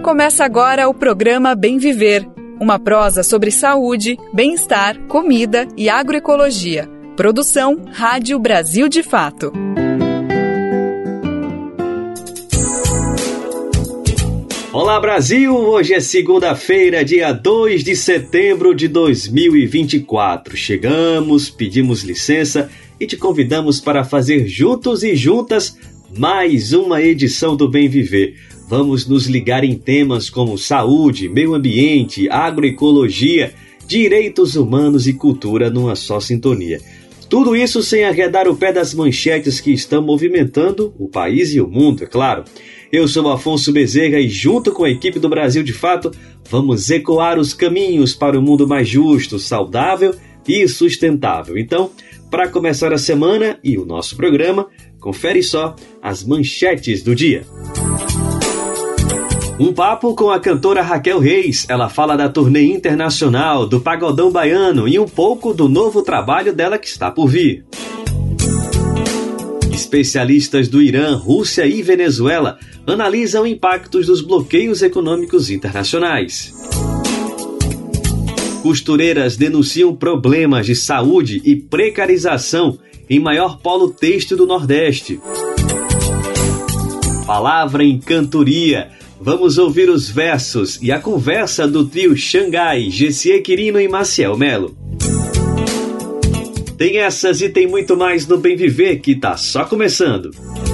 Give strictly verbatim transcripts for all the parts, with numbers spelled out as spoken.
Começa agora o programa Bem Viver, uma prosa sobre saúde, bem-estar, comida e agroecologia. Produção Rádio Brasil de Fato. Olá Brasil, hoje é segunda-feira, dia dois de setembro de dois mil e vinte e quatro. Chegamos, pedimos licença e te convidamos para fazer juntos e juntas mais uma edição do Bem Viver. Vamos nos ligar em temas como saúde, meio ambiente, agroecologia, direitos humanos e cultura numa só sintonia. Tudo isso sem arredar o pé das manchetes que estão movimentando o país e o mundo, é claro. Eu sou Afonso Bezerra e junto com a equipe do Brasil de Fato, vamos ecoar os caminhos para um mundo mais justo, saudável e sustentável. Então, para começar a semana e o nosso programa, confere só as manchetes do dia. Um papo com a cantora Raquel Reis. Ela fala da turnê internacional, do pagodão baiano e um pouco do novo trabalho dela que está por vir. Especialistas do Irã, Rússia e Venezuela analisam impactos dos bloqueios econômicos internacionais. Costureiras denunciam problemas de saúde e precarização em maior polo têxtil do Nordeste. Palavra em cantoria. Vamos ouvir os versos e a conversa do trio Xangai, Gessie Quirino e Maciel Melo. Tem essas e tem muito mais no Bem Viver que tá só começando.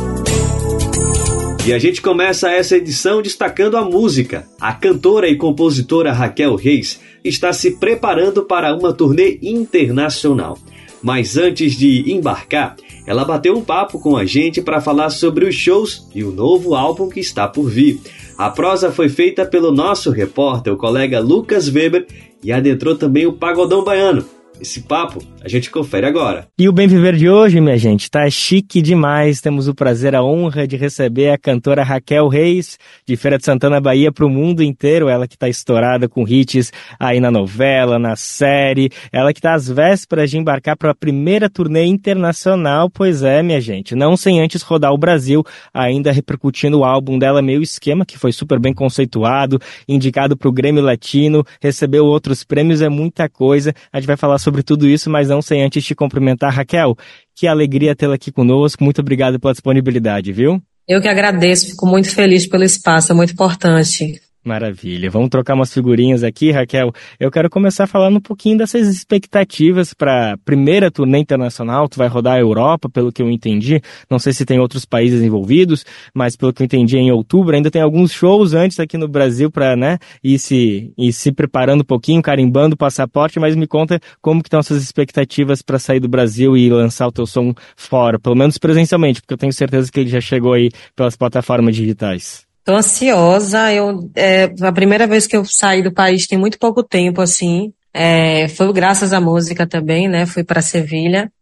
E a gente começa essa edição destacando a música. A cantora e compositora Raquel Reis está se preparando para uma turnê internacional. Mas antes de embarcar, ela bateu um papo com a gente para falar sobre os shows e o novo álbum que está por vir. A prosa foi feita pelo nosso repórter, o colega Lucas Weber, e adentrou também o pagodão baiano. Esse papo a gente confere agora. E o Bem Viver de hoje, minha gente, tá chique demais. Temos o prazer, a honra de receber a cantora Raquel Reis, de Feira de Santana, Bahia, para o mundo inteiro. Ela que tá estourada com hits aí na novela, na série. Ela que tá às vésperas de embarcar para a primeira turnê internacional. Pois é, minha gente, não sem antes rodar o Brasil, ainda repercutindo o álbum dela Meio Esquema, que foi super bem conceituado, indicado para o Grêmio Latino, recebeu outros prêmios, é muita coisa. A gente vai falar sobre sobre tudo isso, mas não sem antes te cumprimentar. Raquel, que alegria tê-la aqui conosco, muito obrigado pela disponibilidade, viu? Eu que agradeço, fico muito feliz pelo espaço, é muito importante. Maravilha, vamos trocar umas figurinhas aqui, Raquel. Eu quero começar falando um pouquinho dessas expectativas para a primeira turnê internacional. Tu vai rodar a Europa, pelo que eu entendi, não sei se tem outros países envolvidos, mas pelo que eu entendi em outubro, ainda tem alguns shows antes aqui no Brasil para, né, ir se, ir se preparando um pouquinho, carimbando o passaporte, mas me conta como que estão essas expectativas para sair do Brasil e lançar o teu som fora, pelo menos presencialmente, porque eu tenho certeza que ele já chegou aí pelas plataformas digitais. Tô ansiosa, eu, é, a primeira vez que eu saí do país tem muito pouco tempo, assim, é, foi graças à música também, né, fui pra Sevilha,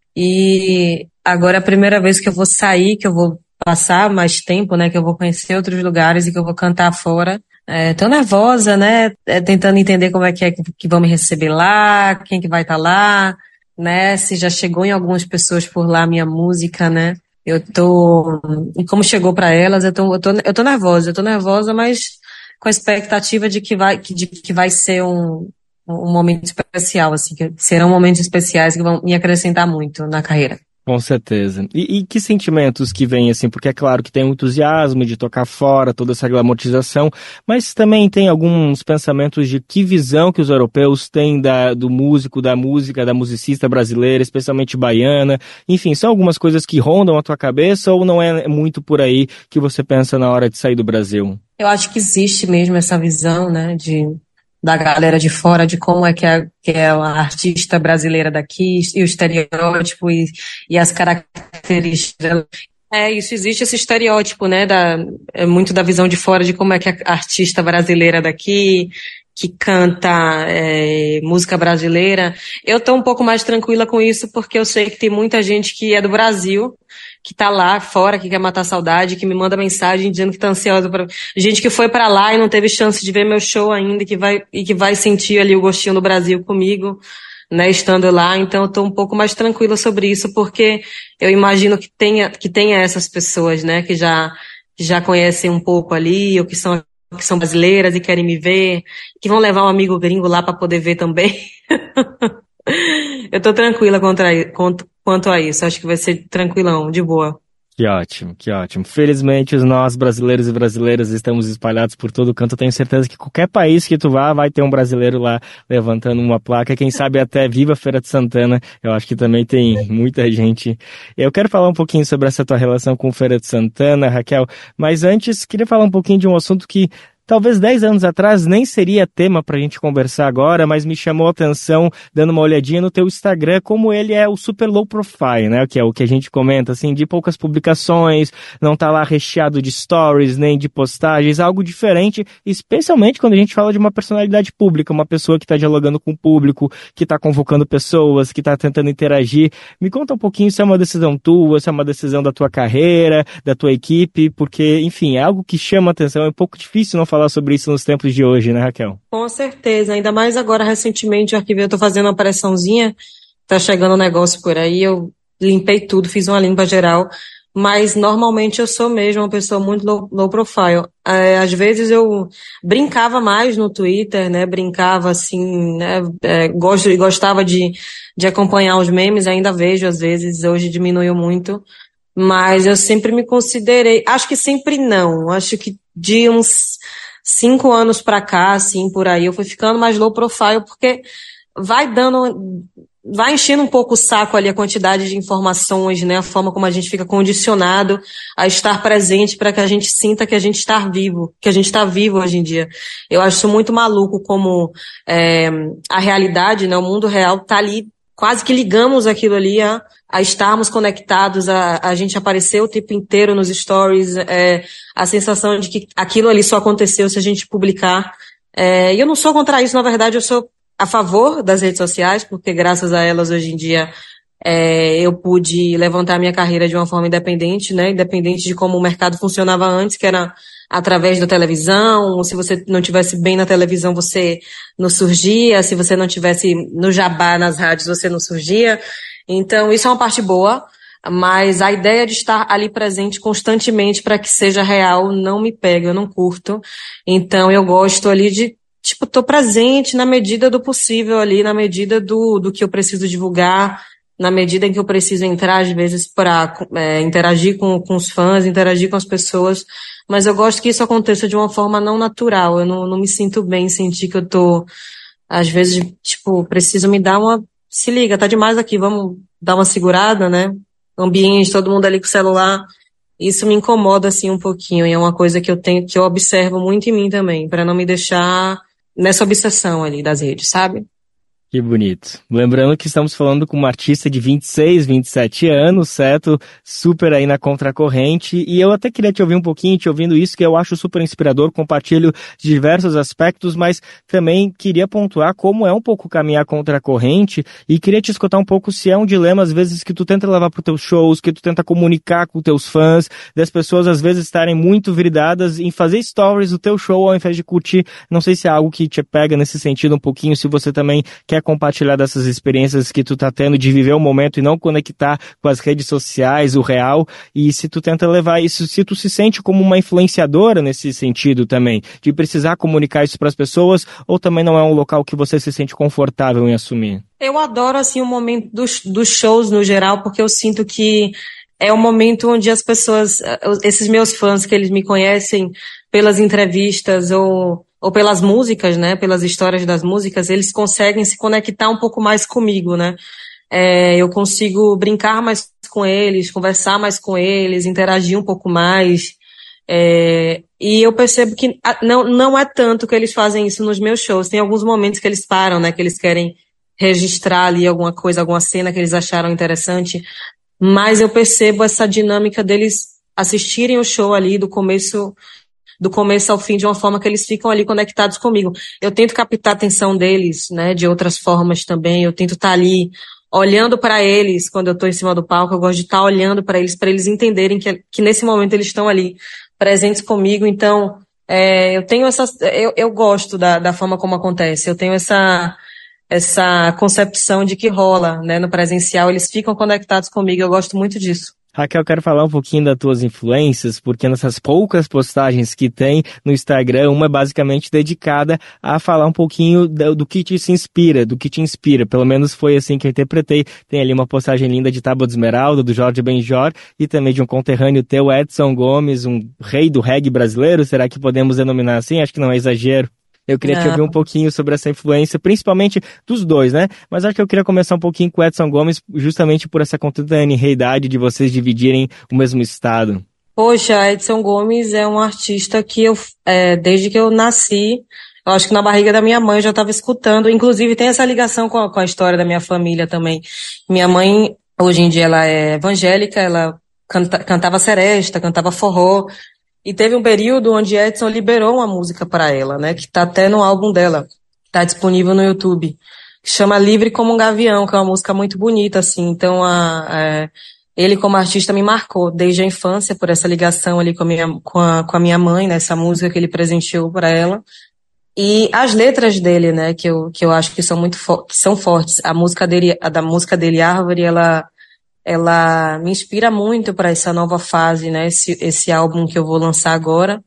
e agora é a primeira vez que eu vou sair, que eu vou passar mais tempo, né, que eu vou conhecer outros lugares e que eu vou cantar fora. É, tô nervosa, né, é, tentando entender como é que é que, que vão me receber lá, quem que vai estar lá, né, se já chegou em algumas pessoas por lá a minha música, né. Eu tô, e como chegou para elas, eu tô, eu tô, eu tô nervosa, eu tô nervosa, mas com a expectativa de que vai, de que vai ser um, um momento especial, assim, que serão momentos especiais que vão me acrescentar muito na carreira. Com certeza. E, e que sentimentos que vêm, assim, porque é claro que tem o entusiasmo de tocar fora, toda essa glamorização, mas também tem alguns pensamentos de que visão que os europeus têm da, do músico, da música, da musicista brasileira, especialmente baiana. Enfim, são algumas coisas que rondam a tua cabeça ou não é muito por aí que você pensa na hora de sair do Brasil? Eu acho que existe mesmo essa visão, né, de... da galera de fora, de como é que é, que é a artista brasileira daqui, e o estereótipo e, e as características. É, isso, existe esse estereótipo, né, da, é muito da visão de fora de como é que é a artista brasileira daqui, que canta é, música brasileira. Eu tô um pouco mais tranquila com isso, porque eu sei que tem muita gente que é do Brasil, que tá lá fora, que quer matar a saudade, que me manda mensagem dizendo que tá ansiosa pra... gente que foi pra lá e não teve chance de ver meu show ainda, e que vai, e que vai sentir ali o gostinho do Brasil comigo, né, estando lá. Então eu tô um pouco mais tranquila sobre isso, porque eu imagino que tenha, que tenha essas pessoas, né, que já, que já conhecem um pouco ali, ou que são que são brasileiras e querem me ver, que vão levar um amigo gringo lá para poder ver também. Eu tô tranquila contra, quanto, quanto a isso, acho que vai ser tranquilão, de boa. Que ótimo, que ótimo. Felizmente, nós, brasileiros e brasileiras, estamos espalhados por todo canto. Eu tenho certeza que qualquer país que tu vá, vai ter um brasileiro lá levantando uma placa. Quem sabe até Viva Feira de Santana. Eu acho que também tem muita gente. Eu quero falar um pouquinho sobre essa tua relação com Feira de Santana, Raquel. Mas antes, queria falar um pouquinho de um assunto que talvez dez anos atrás nem seria tema pra gente conversar agora, mas me chamou a atenção dando uma olhadinha no teu Instagram, como ele é o super low profile, né? Que é o que a gente comenta, assim, de poucas publicações, não tá lá recheado de stories, nem de postagens, algo diferente, especialmente quando a gente fala de uma personalidade pública, uma pessoa que tá dialogando com o público, que tá convocando pessoas, que tá tentando interagir. Me conta um pouquinho se é uma decisão tua, se é uma decisão da tua carreira, da tua equipe, porque, enfim, é algo que chama a atenção, é um pouco difícil não falar falar sobre isso nos tempos de hoje, né, Raquel? Com certeza, ainda mais agora recentemente, eu arquivei, eu tô fazendo uma pressãozinha, tá chegando um negócio por aí, eu limpei tudo, fiz uma limpa geral, mas normalmente eu sou mesmo uma pessoa muito low, low profile. É, às vezes eu brincava mais no Twitter, né, brincava assim, né, é, gosto, gostava de, de acompanhar os memes, ainda vejo às vezes, hoje diminuiu muito, mas eu sempre me considerei, acho que sempre não, acho que de uns cinco anos pra cá, assim, por aí, eu fui ficando mais low profile, porque vai dando, vai enchendo um pouco o saco ali a quantidade de informações, né, a forma como a gente fica condicionado a estar presente para que a gente sinta que a gente está vivo, que a gente está vivo hoje em dia. Eu acho muito maluco como é, a realidade, né, o mundo real tá ali, quase que ligamos aquilo ali a, a estarmos conectados, a, a gente aparecer o tempo inteiro nos stories, é, a sensação de que aquilo ali só aconteceu se a gente publicar. É, e eu não sou contra isso, na verdade, eu sou a favor das redes sociais, porque graças a elas hoje em dia é, eu pude levantar minha carreira de uma forma independente, né, independente de como o mercado funcionava antes, que era através da televisão. Se você não tivesse bem na televisão, você não surgia, se você não tivesse no jabá nas rádios, você não surgia. Então, isso é uma parte boa, mas a ideia de estar ali presente constantemente para que seja real não me pega, eu não curto. Então, eu gosto ali de, tipo, tô presente na medida do possível ali, na medida do, do que eu preciso divulgar, na medida em que eu preciso entrar, às vezes, para é, interagir com, com os fãs, interagir com as pessoas, mas eu gosto que isso aconteça de uma forma não natural. Eu não, não me sinto bem em sentir que eu tô, às vezes, tipo, preciso me dar uma, se liga, tá demais aqui, vamos dar uma segurada, né? Ambiente, todo mundo ali com o celular. Isso me incomoda, assim, um pouquinho, e é uma coisa que eu tenho, que eu observo muito em mim também, para não me deixar nessa obsessão ali das redes, sabe? Que bonito. Lembrando que estamos falando com uma artista de vinte e seis, vinte e sete anos, certo? Super aí na contracorrente. E eu até queria te ouvir um pouquinho, te ouvindo isso, que eu acho super inspirador, compartilho de diversos aspectos, mas também queria pontuar como é um pouco caminhar contracorrente e queria te escutar um pouco se é um dilema, às vezes, que tu tenta levar para os teus shows, que tu tenta comunicar com teus fãs, das pessoas, às vezes, estarem muito viridadas em fazer stories do teu show ao invés de curtir. Não sei se é algo que te pega nesse sentido um pouquinho, se você também quer compartilhar dessas experiências que tu tá tendo de viver o momento e não conectar com as redes sociais, o real, e se tu tenta levar isso, se tu se sente como uma influenciadora nesse sentido também, de precisar comunicar isso para as pessoas, ou também não é um local que você se sente confortável em assumir? Eu adoro, assim, o momento dos, dos shows no geral, porque eu sinto que é o momento onde as pessoas, esses meus fãs que eles me conhecem pelas entrevistas ou ou pelas músicas, né, pelas histórias das músicas, eles conseguem se conectar um pouco mais comigo, né, é, eu consigo brincar mais com eles, conversar mais com eles, interagir um pouco mais, é, e eu percebo que não, não é tanto que eles fazem isso nos meus shows, tem alguns momentos que eles param, né, que eles querem registrar ali alguma coisa, alguma cena que eles acharam interessante, mas eu percebo essa dinâmica deles assistirem o show ali do começo do começo ao fim, de uma forma que eles ficam ali conectados comigo. Eu tento captar a atenção deles, né, de outras formas também. Eu tento estar ali olhando para eles quando eu estou em cima do palco. Eu gosto de estar olhando para eles, para eles entenderem que, que nesse momento eles estão ali presentes comigo. Então, é, eu tenho essa, eu, eu gosto da, da forma como acontece. Eu tenho essa, essa concepção de que rola, né, no presencial. Eles ficam conectados comigo. Eu gosto muito disso. Raquel, eu quero falar um pouquinho das tuas influências, porque nessas poucas postagens que tem no Instagram, uma é basicamente dedicada a falar um pouquinho do, do que te se inspira, do que te inspira. Pelo menos foi assim que eu interpretei. Tem ali uma postagem linda de Tábua de Esmeralda, do Jorge Benjor, e também de um conterrâneo teu, Edson Gomes, um rei do reggae brasileiro. Será que podemos denominar assim? Acho que não é exagero. Eu queria Não. te ouvir um pouquinho sobre essa influência, principalmente dos dois, né? Mas acho que eu queria começar um pouquinho com o Edson Gomes, justamente por essa contemporaneidade de vocês dividirem o mesmo estado. Poxa, Edson Gomes é um artista que eu, é, desde que eu nasci, eu acho que na barriga da minha mãe eu já estava escutando. Inclusive tem essa ligação com a, com a história da minha família também. Minha mãe, hoje em dia, ela é evangélica, ela canta, cantava seresta, cantava forró. E teve um período onde Edson liberou uma música para ela, né, que tá até no álbum dela, tá disponível no YouTube, que chama Livre Como um Gavião, que é uma música muito bonita, assim. Então, a, a, ele como artista me marcou desde a infância por essa ligação ali com a minha, com a, com a minha mãe, né, essa música que ele presenteou para ela. E as letras dele, né, que eu, que eu acho que são muito fo- que são fortes. A música dele, a da música dele, Árvore, ela ela me inspira muito para essa nova fase, né? Esse, esse álbum que eu vou lançar agora,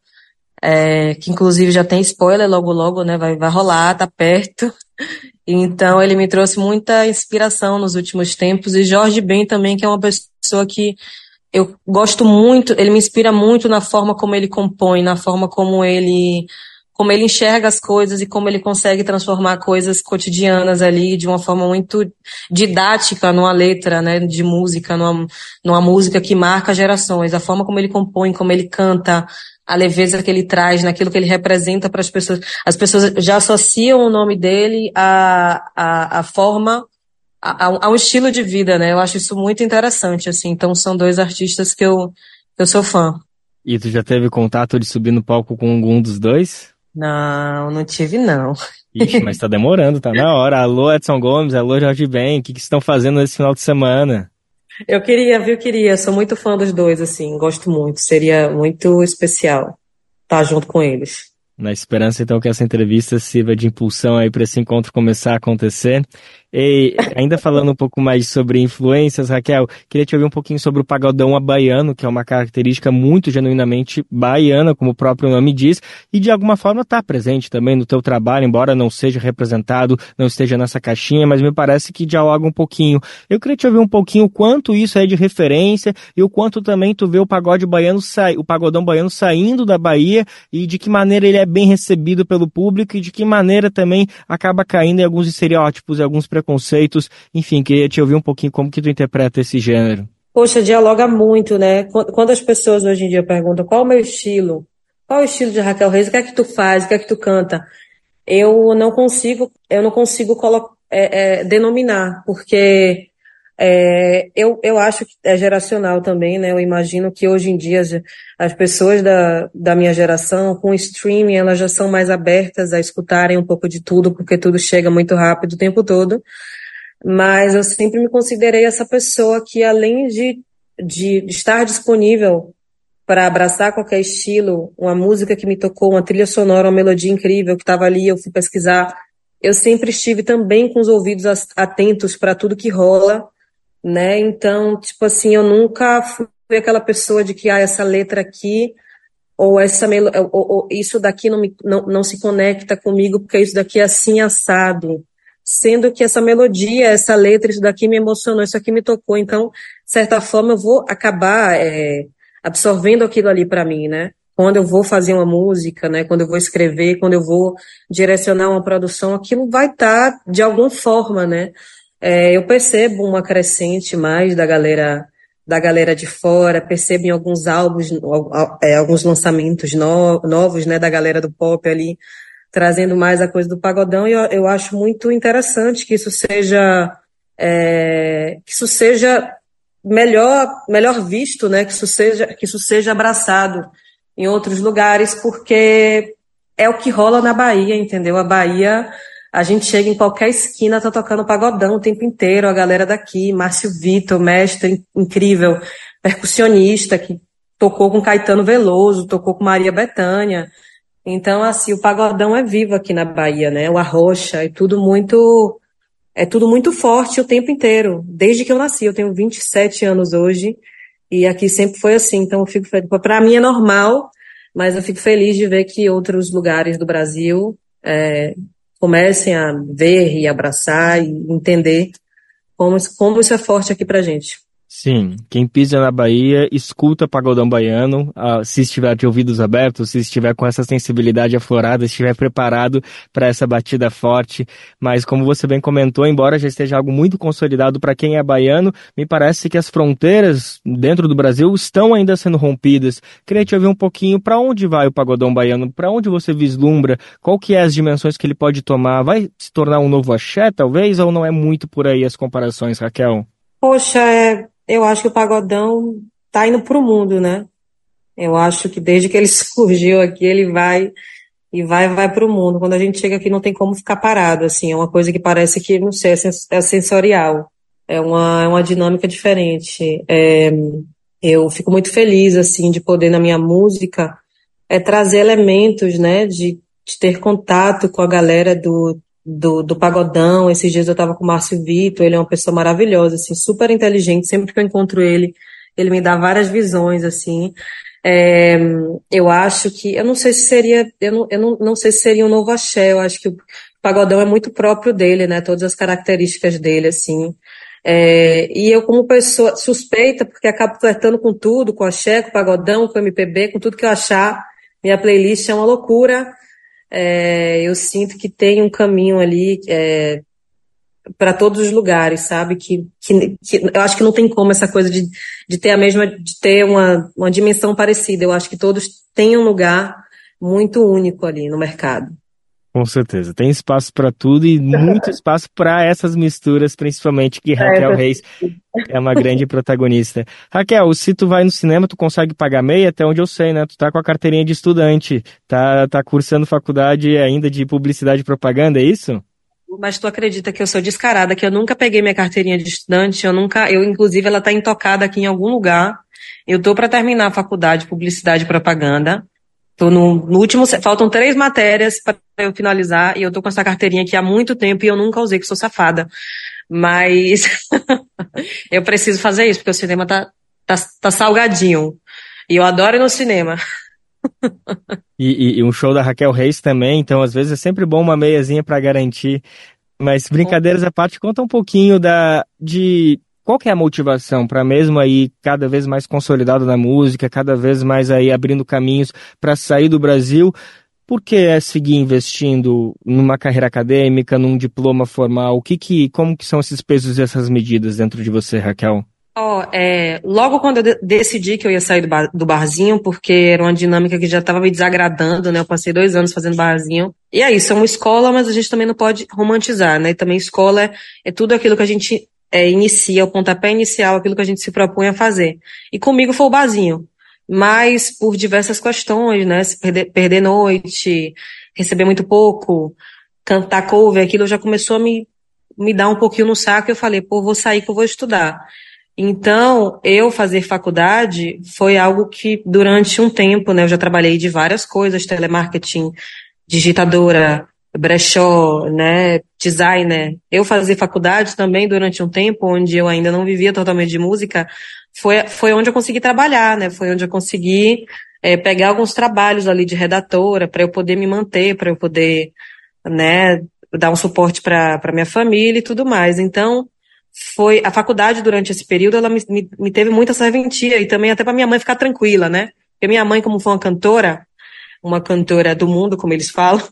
é, que inclusive já tem spoiler logo logo, né? Vai, vai rolar, tá perto. Então ele me trouxe muita inspiração nos últimos tempos. E Jorge Ben também, que é uma pessoa que eu gosto muito, ele me inspira muito na forma como ele compõe, na forma como ele como ele enxerga as coisas e como ele consegue transformar coisas cotidianas ali de uma forma muito didática numa letra, né, de música, numa, numa música que marca gerações. A forma como ele compõe, como ele canta, a leveza que ele traz, naquilo que ele representa para as pessoas. As pessoas já associam o nome dele à, à, à forma, a, a um estilo de vida, né? Eu acho isso muito interessante, assim. Então são dois artistas que eu, que eu sou fã. E tu já teve contato de subir no palco com algum dos dois? Não, não tive não. Ixi, mas tá demorando, tá na hora. Alô, Edson Gomes, alô, Jorge Ben, o que que vocês estão fazendo nesse final de semana? Eu queria, viu, queria. Sou muito fã dos dois, assim, gosto muito. Seria muito especial estar junto com eles. Na esperança, então, que essa entrevista sirva de impulsão aí para esse encontro começar a acontecer. E ainda falando um pouco mais sobre influências, Raquel, queria te ouvir um pouquinho sobre o pagodão baiano, que é uma característica muito genuinamente baiana, como o próprio nome diz, e de alguma forma está presente também no teu trabalho, embora não seja representado, não esteja nessa caixinha, mas me parece que dialoga um pouquinho. Eu queria te ouvir um pouquinho o quanto isso é de referência e o quanto também tu vê o pagode baiano sa... o pagodão baiano saindo da Bahia e de que maneira ele é bem recebido pelo público e de que maneira também acaba caindo em alguns estereótipos e alguns preconceitos. Enfim, queria te ouvir um pouquinho como que tu interpreta esse gênero. Poxa, dialoga muito, né? Quando as pessoas hoje em dia perguntam qual é o meu estilo, qual é o estilo de Raquel Reis, o que é que tu faz, o que é que tu canta, eu não consigo, eu não consigo colo- é, é, denominar, porque é, eu, eu acho que é geracional também, né? Eu imagino que hoje em dia as, as pessoas da, da minha geração, com o streaming, elas já são mais abertas a escutarem um pouco de tudo, porque tudo chega muito rápido o tempo todo. Mas eu sempre me considerei essa pessoa que, além de, de estar disponível para abraçar qualquer estilo, uma música que me tocou, uma trilha sonora, uma melodia incrível que estava ali, eu fui pesquisar, eu sempre estive também com os ouvidos atentos para tudo que rola, né? Então, tipo assim, eu nunca fui aquela pessoa de que, ah, essa letra aqui, ou essa melo- ou, ou, isso daqui não, me, não, não se conecta comigo, porque isso daqui é assim assado. Sendo que essa melodia, essa letra, isso daqui me emocionou, isso aqui me tocou. Então, de certa forma, eu vou acabar é, absorvendo aquilo ali para mim, né? Quando eu vou fazer uma música, né? Quando eu vou escrever, quando eu vou direcionar uma produção, aquilo vai estar de alguma forma, né? É, eu percebo uma crescente mais da galera, da galera de fora, percebo em alguns álbuns, é, alguns lançamentos no, novos, né? Da galera do pop ali, trazendo mais a coisa do pagodão, e eu, eu acho muito interessante que isso seja, é, que isso seja melhor, melhor visto, né? Que isso seja, que isso seja abraçado em outros lugares, porque é o que rola na Bahia, entendeu? A Bahia, a gente chega em qualquer esquina, tá tocando pagodão o tempo inteiro, a galera daqui, Márcio Vitor, mestre incrível, percussionista, que tocou com Caetano Veloso, tocou com Maria Bethânia. Então, assim, o pagodão é vivo aqui na Bahia, né? O arrocha, é tudo muito, é tudo muito forte o tempo inteiro. Desde que eu nasci, eu tenho vinte e sete anos hoje, e aqui sempre foi assim, então eu fico feliz. Para mim é normal, mas eu fico feliz de ver que outros lugares do Brasil é, comecem a ver e abraçar e entender como, como isso é forte aqui pra gente. Sim, quem pisa na Bahia, escuta pagodão baiano, ah, se estiver de ouvidos abertos, se estiver com essa sensibilidade aflorada, se estiver preparado para essa batida forte. Mas como você bem comentou, embora já esteja algo muito consolidado para quem é baiano, me parece que as fronteiras dentro do Brasil estão ainda sendo rompidas. Queria te ouvir um pouquinho para onde vai o pagodão baiano, para onde você vislumbra, qual que é as dimensões que ele pode tomar, vai se tornar um novo axé talvez, ou não é muito por aí as comparações, Raquel? Poxa, é... eu acho que o pagodão tá indo pro mundo, né? Eu acho que desde que ele surgiu aqui, ele vai e vai vai pro mundo. Quando a gente chega aqui, não tem como ficar parado, assim. É uma coisa que parece que, não sei, é, sens- é sensorial. É uma, é uma dinâmica diferente. É, eu fico muito feliz, assim, de poder, na minha música, é, trazer elementos, né? De, de ter contato com a galera do do, do pagodão. Esses dias eu tava com o Márcio Vitor, ele é uma pessoa maravilhosa, assim, super inteligente. Sempre que eu encontro ele, ele me dá várias visões, assim. É, eu acho que, eu não sei se seria, eu não, eu não, não sei se seria um novo axé. Eu acho que o pagodão é muito próprio dele, né? Todas as características dele, assim. É, e eu, como pessoa suspeita, porque acabo flertando com tudo, com axé, com pagodão, com M P B, com tudo que eu achar. Minha playlist é uma loucura. É, eu sinto que tem um caminho ali é, para todos os lugares, sabe? Que, que, que eu acho que não tem como essa coisa de, de ter a mesma, de ter uma, uma dimensão parecida. Eu acho que todos têm um lugar muito único ali no mercado. Com certeza, tem espaço para tudo e muito espaço para essas misturas, principalmente que Raquel É, Reis é uma grande protagonista. Raquel, se tu vai no cinema, tu consegue pagar meia, até onde eu sei, né? Tu tá com a carteirinha de estudante, tá, tá cursando faculdade ainda de publicidade e propaganda, é isso? Mas tu acredita que eu sou descarada, que eu nunca peguei minha carteirinha de estudante, eu nunca, eu inclusive ela tá intocada aqui em algum lugar. Eu tô para terminar a faculdade de publicidade e propaganda. Tô no, no último, faltam três matérias para eu finalizar e eu tô com essa carteirinha aqui há muito tempo e eu nunca usei, que sou safada. Mas eu preciso fazer isso, porque o cinema tá, tá, tá salgadinho. E eu adoro ir no cinema. E, e, e um show da Raquel Reis também, então às vezes é sempre bom uma meiazinha para garantir. Mas brincadeiras à parte, conta um pouquinho da, de qual que é a motivação para mesmo aí cada vez mais consolidado na música, cada vez mais aí abrindo caminhos para sair do Brasil. Por que é seguir investindo numa carreira acadêmica, num diploma formal? O que que, como que são esses pesos e essas medidas dentro de você, Raquel? Ó, é, logo quando eu de- decidi que eu ia sair do, bar- do barzinho, porque era uma dinâmica que já estava me desagradando, né? Eu passei dois anos fazendo barzinho. E é isso, é uma escola, mas a gente também não pode romantizar, né? E também escola é, é tudo aquilo que a gente é, inicia, o pontapé inicial, aquilo que a gente se propõe a fazer. E comigo foi o barzinho. Mas por diversas questões, né? Se perder, perder noite, receber muito pouco, cantar cover, aquilo já começou a me, me dar um pouquinho no saco. E eu falei, pô, vou sair que eu vou estudar. Então, eu fazer faculdade foi algo que durante um tempo, né, eu já trabalhei de várias coisas, telemarketing, digitadora, brechó, né, designer. Eu fazer faculdade também durante um tempo, onde eu ainda não vivia totalmente de música, foi, foi onde eu consegui trabalhar, né, foi onde eu consegui é, pegar alguns trabalhos ali de redatora para eu poder me manter, para eu poder, né, dar um suporte para para minha família e tudo mais. Então, foi a faculdade durante esse período, ela me, me, me teve muita serventia e também até para minha mãe ficar tranquila, né? Porque minha mãe, como foi uma cantora, uma cantora do mundo, como eles falam,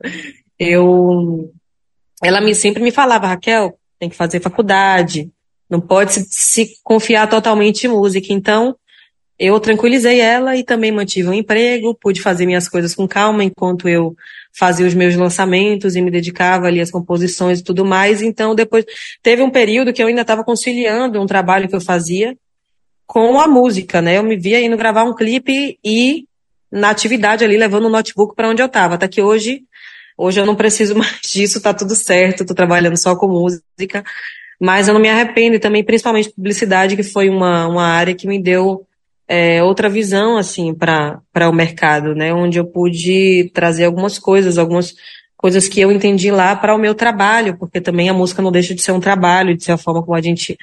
eu, ela me, sempre me falava, Raquel, tem que fazer faculdade, não pode se, se confiar totalmente em música. Então, eu tranquilizei ela e também mantive um emprego, pude fazer minhas coisas com calma enquanto eu fazia os meus lançamentos e me dedicava ali às composições e tudo mais. Então, depois, teve um período que eu ainda estava conciliando um trabalho que eu fazia com a música, né? Eu me via indo gravar um clipe e na atividade ali, levando o notebook para onde eu estava. Até que hoje, hoje eu não preciso mais disso, tá tudo certo, tô trabalhando só com música, mas eu não me arrependo, e também principalmente publicidade, que foi uma, uma área que me deu É, outra visão, assim, para para o mercado, né? Onde eu pude trazer algumas coisas, algumas coisas que eu entendi lá para o meu trabalho, porque também a música não deixa de ser um trabalho, de ser a forma como a gente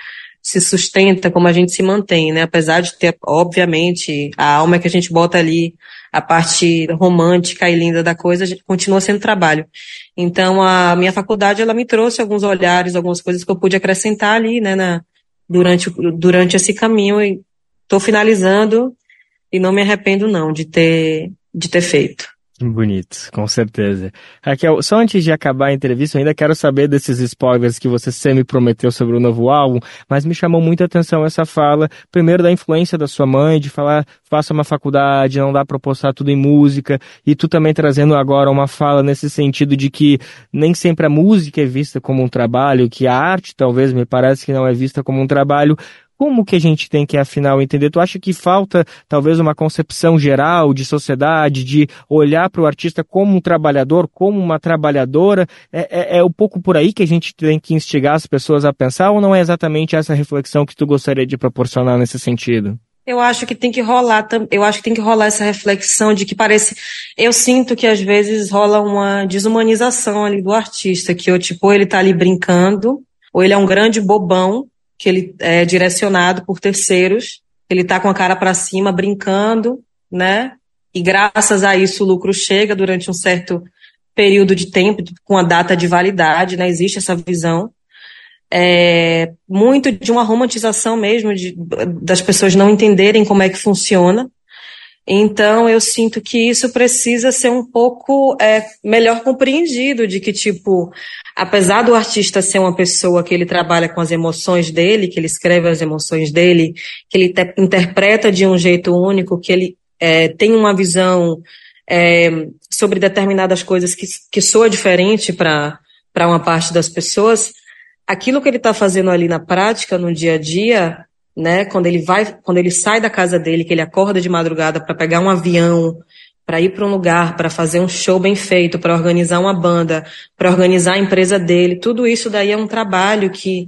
se sustenta, como a gente se mantém, né? Apesar de ter, obviamente, a alma que a gente bota ali, a parte romântica e linda da coisa, a gente continua sendo trabalho. Então, a minha faculdade, ela me trouxe alguns olhares, algumas coisas que eu pude acrescentar ali, né, na, durante, durante esse caminho, e estou finalizando e não me arrependo, não, de ter, de ter feito. Bonito, com certeza. Raquel, só antes de acabar a entrevista, eu ainda quero saber desses spoilers que você sempre prometeu sobre o novo álbum, mas me chamou muita atenção essa fala, primeiro da influência da sua mãe, de falar, faça uma faculdade, não dá pra postar tudo em música, e tu também trazendo agora uma fala nesse sentido de que nem sempre a música é vista como um trabalho, que a arte talvez me parece que não é vista como um trabalho. Como que a gente tem que, afinal, entender? Tu acha que falta, talvez, uma concepção geral de sociedade, de olhar para o artista como um trabalhador, como uma trabalhadora? É, é, é um pouco por aí que a gente tem que instigar as pessoas a pensar, ou não é exatamente essa reflexão que tu gostaria de proporcionar nesse sentido? Eu acho que tem que rolar, eu acho que tem que rolar essa reflexão de que parece, eu sinto que às vezes rola uma desumanização ali do artista, que eu, tipo, ou ele tá ali brincando, ou ele é um grande bobão, que ele é direcionado por terceiros, ele tá com a cara para cima, brincando, né? E graças a isso o lucro chega durante um certo período de tempo, com a data de validade, né? Existe essa visão. É, muito de uma romantização mesmo, de, das pessoas não entenderem como é que funciona. Então, eu sinto que isso precisa ser um pouco é, melhor compreendido, de que, tipo, apesar do artista ser uma pessoa que ele trabalha com as emoções dele, que ele escreve as emoções dele, que ele te- interpreta de um jeito único, que ele é, tem uma visão é, sobre determinadas coisas que, que soa diferente para para uma parte das pessoas, aquilo que ele está fazendo ali na prática, no dia a dia, né, quando ele vai, quando ele sai da casa dele, que ele acorda de madrugada para pegar um avião, para ir para um lugar, para fazer um show bem feito, para organizar uma banda, para organizar a empresa dele, tudo isso daí é um trabalho que,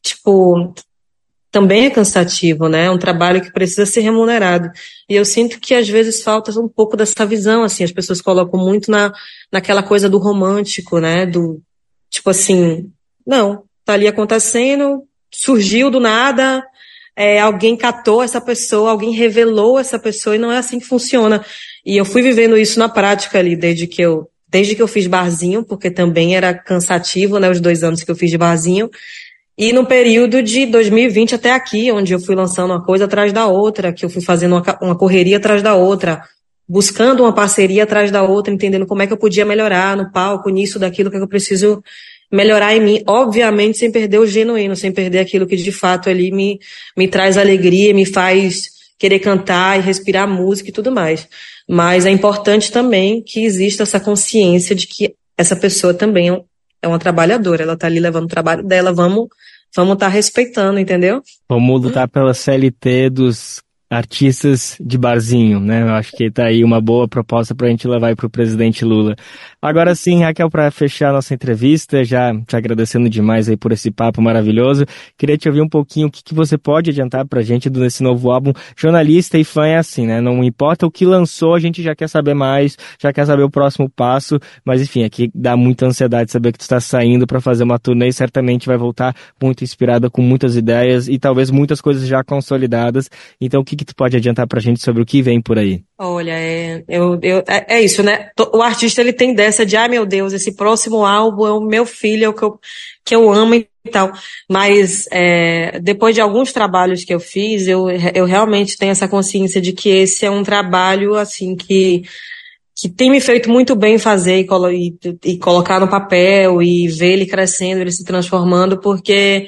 tipo, também é cansativo, né? É um trabalho que precisa ser remunerado. E eu sinto que às vezes falta um pouco dessa visão, assim, as pessoas colocam muito na, naquela coisa do romântico, né? Do, tipo assim, não, tá ali acontecendo, surgiu do nada, É, alguém catou essa pessoa, alguém revelou essa pessoa, e não é assim que funciona. E eu fui vivendo isso na prática ali, desde que eu, desde que eu fiz barzinho, porque também era cansativo, né, os dois anos que eu fiz de barzinho, e no período de dois mil e vinte até aqui, onde eu fui lançando uma coisa atrás da outra, que eu fui fazendo uma, uma correria atrás da outra, buscando uma parceria atrás da outra, entendendo como é que eu podia melhorar no palco, nisso, daquilo que eu preciso melhorar em mim, obviamente sem perder o genuíno, sem perder aquilo que de fato ali me, me traz alegria, me faz querer cantar e respirar música e tudo mais. Mas é importante também que exista essa consciência de que essa pessoa também é uma trabalhadora, ela tá ali levando o trabalho dela, vamos vamos tá respeitando, entendeu? Vamos lutar pela C L T dos artistas de barzinho, né? Eu acho que tá aí uma boa proposta pra gente levar aí pro presidente Lula. Agora sim, Raquel, para fechar a nossa entrevista, já te agradecendo demais aí por esse papo maravilhoso, queria te ouvir um pouquinho o que, que você pode adiantar pra gente desse novo álbum. Jornalista e fã é assim, né? Não importa o que lançou, a gente já quer saber mais, já quer saber o próximo passo, mas enfim, aqui dá muita ansiedade saber que tu tá saindo pra fazer uma turnê e certamente vai voltar muito inspirada com muitas ideias e talvez muitas coisas já consolidadas. Então, o que que tu pode adiantar pra gente sobre o que vem por aí? Olha, é, eu, eu, é, é isso, né? O artista, ele tem dessa de, ai meu Deus, esse próximo álbum é o meu filho, é o que eu, que eu amo e tal. Mas, é, depois de alguns trabalhos que eu fiz, eu, eu realmente tenho essa consciência de que esse é um trabalho, assim, que, que tem me feito muito bem fazer e, colo, e, e colocar no papel e ver ele crescendo, ele se transformando, porque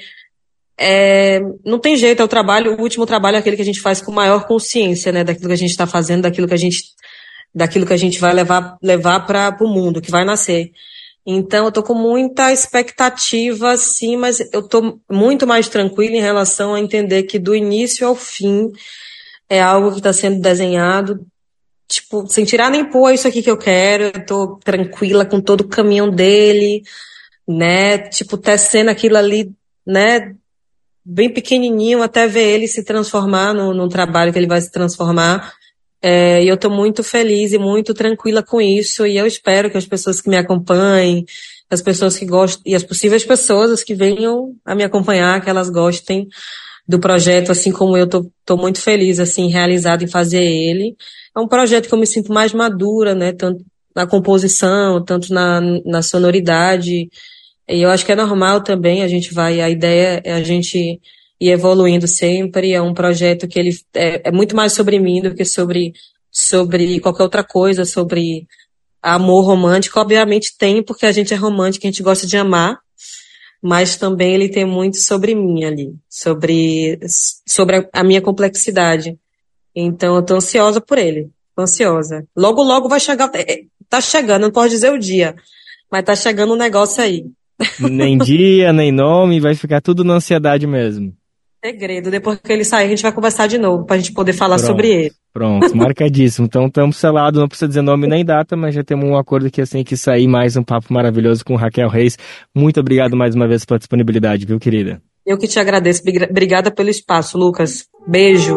É, não tem jeito, é o trabalho, o último trabalho é aquele que a gente faz com maior consciência, né, daquilo que a gente está fazendo, daquilo que a gente, daquilo que a gente vai levar, levar para o mundo, que vai nascer. Então, eu tô com muita expectativa, sim, mas eu tô muito mais tranquila em relação a entender que do início ao fim é algo que está sendo desenhado, tipo, sem tirar nem pôr isso aqui que eu quero, eu tô tranquila com todo o caminho dele, né, tipo, tecendo aquilo ali, né, bem pequenininho, até ver ele se transformar no, no trabalho que ele vai se transformar. É, e eu estou muito feliz e muito tranquila com isso, e eu espero que as pessoas que me acompanhem, as pessoas que gostam, e as possíveis pessoas que venham a me acompanhar, que elas gostem do projeto, assim como eu tô, tô muito feliz, assim, realizada em fazer ele. É um projeto que eu me sinto mais madura, né, tanto na composição, tanto na, na sonoridade, e eu acho que é normal também, a gente vai, a ideia é a gente ir evoluindo sempre, é um projeto que ele é, é muito mais sobre mim do que sobre, sobre qualquer outra coisa, sobre amor romântico. Obviamente tem, porque a gente é romântico, a gente gosta de amar, mas também ele tem muito sobre mim ali, sobre, sobre a minha complexidade. Então eu tô ansiosa por ele, tô ansiosa. Logo, logo vai chegar, tá chegando, não posso dizer o dia, mas tá chegando um negócio aí. Nem dia, nem nome, vai ficar tudo na ansiedade mesmo. Segredo, depois que ele sair a gente vai conversar de novo, pra gente poder falar Pronto, sobre ele. Pronto, marcadíssimo. Então estamos selados, não precisa dizer nome nem data, mas já temos um acordo que assim que sair mais um papo maravilhoso com Raquel Reis. Muito obrigado mais uma vez pela disponibilidade, viu, querida? Eu que te agradeço. Obrigada pelo espaço, Lucas. Beijo.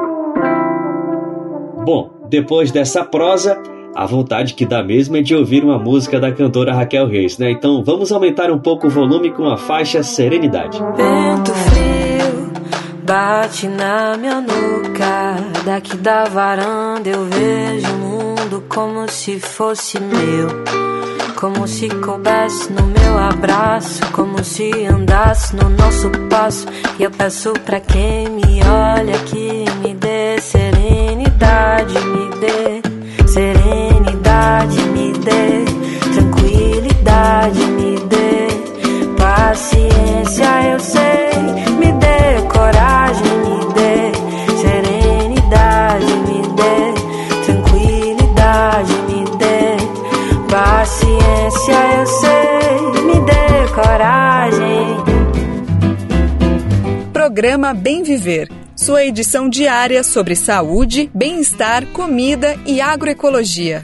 Bom, depois dessa prosa, a vontade que dá mesmo é de ouvir uma música da cantora Raquel Reis, né? Então vamos aumentar um pouco o volume com a faixa Serenidade. Vento frio bate na minha nuca, daqui da varanda eu vejo o mundo como se fosse meu, como se coubesse no meu abraço, como se andasse no nosso passo. E eu peço pra quem me olha que me dê serenidade, me dê serenidade, me dê tranquilidade, me dê paciência, eu sei, me dê coragem, me dê serenidade, me dê tranquilidade, me dê paciência, eu sei, me dê coragem. Programa Bem Viver, sua edição diária sobre saúde, bem-estar, comida e agroecologia.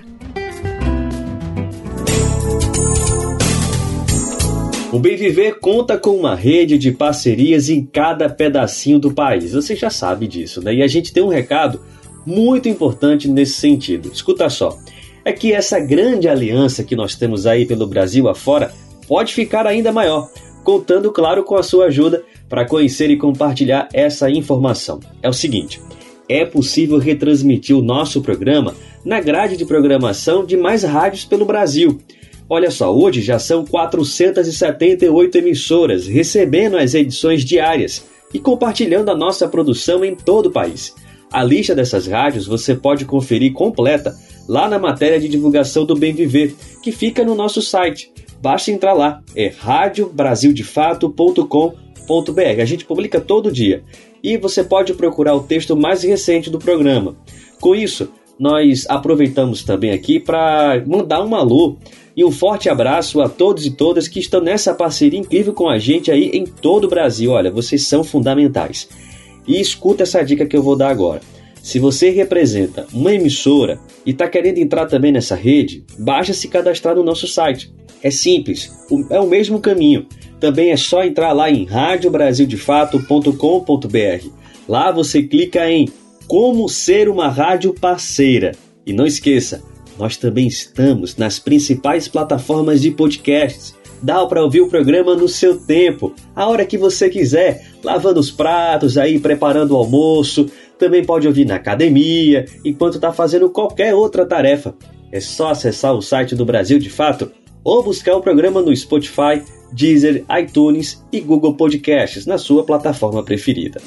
O Bem Viver conta com uma rede de parcerias em cada pedacinho do país. Você já sabe disso, né? E a gente tem um recado muito importante nesse sentido. Escuta só. É que essa grande aliança que nós temos aí pelo Brasil afora pode ficar ainda maior, contando, claro, com a sua ajuda para conhecer e compartilhar essa informação. É o seguinte, é possível retransmitir o nosso programa na grade de programação de mais rádios pelo Brasil. Olha só, hoje já são quatrocentas e setenta e oito emissoras recebendo as edições diárias e compartilhando a nossa produção em todo o país. A lista dessas rádios você pode conferir completa lá na matéria de divulgação do Bem Viver, que fica no nosso site. Basta entrar lá, é rádio brasil de fato ponto com ponto b r. A gente publica todo dia e você pode procurar o texto mais recente do programa. Com isso, nós aproveitamos também aqui para mandar um alô e um forte abraço a todos e todas que estão nessa parceria incrível com a gente aí em todo o Brasil. Olha, vocês são fundamentais. E escuta essa dica que eu vou dar agora. Se você representa uma emissora e está querendo entrar também nessa rede, basta se cadastrar no nosso site. É simples, é o mesmo caminho. Também é só entrar lá em rádio brasil de fato ponto com ponto b r. Lá você clica em Como Ser uma Rádio Parceira. E não esqueça, nós também estamos nas principais plataformas de podcasts. Dá para ouvir o programa no seu tempo, a hora que você quiser, lavando os pratos, aí preparando o almoço. Também pode ouvir na academia, enquanto está fazendo qualquer outra tarefa. É só acessar o site do Brasil de Fato ou buscar o programa no Spotify, Deezer, iTunes e Google Podcasts, na sua plataforma preferida.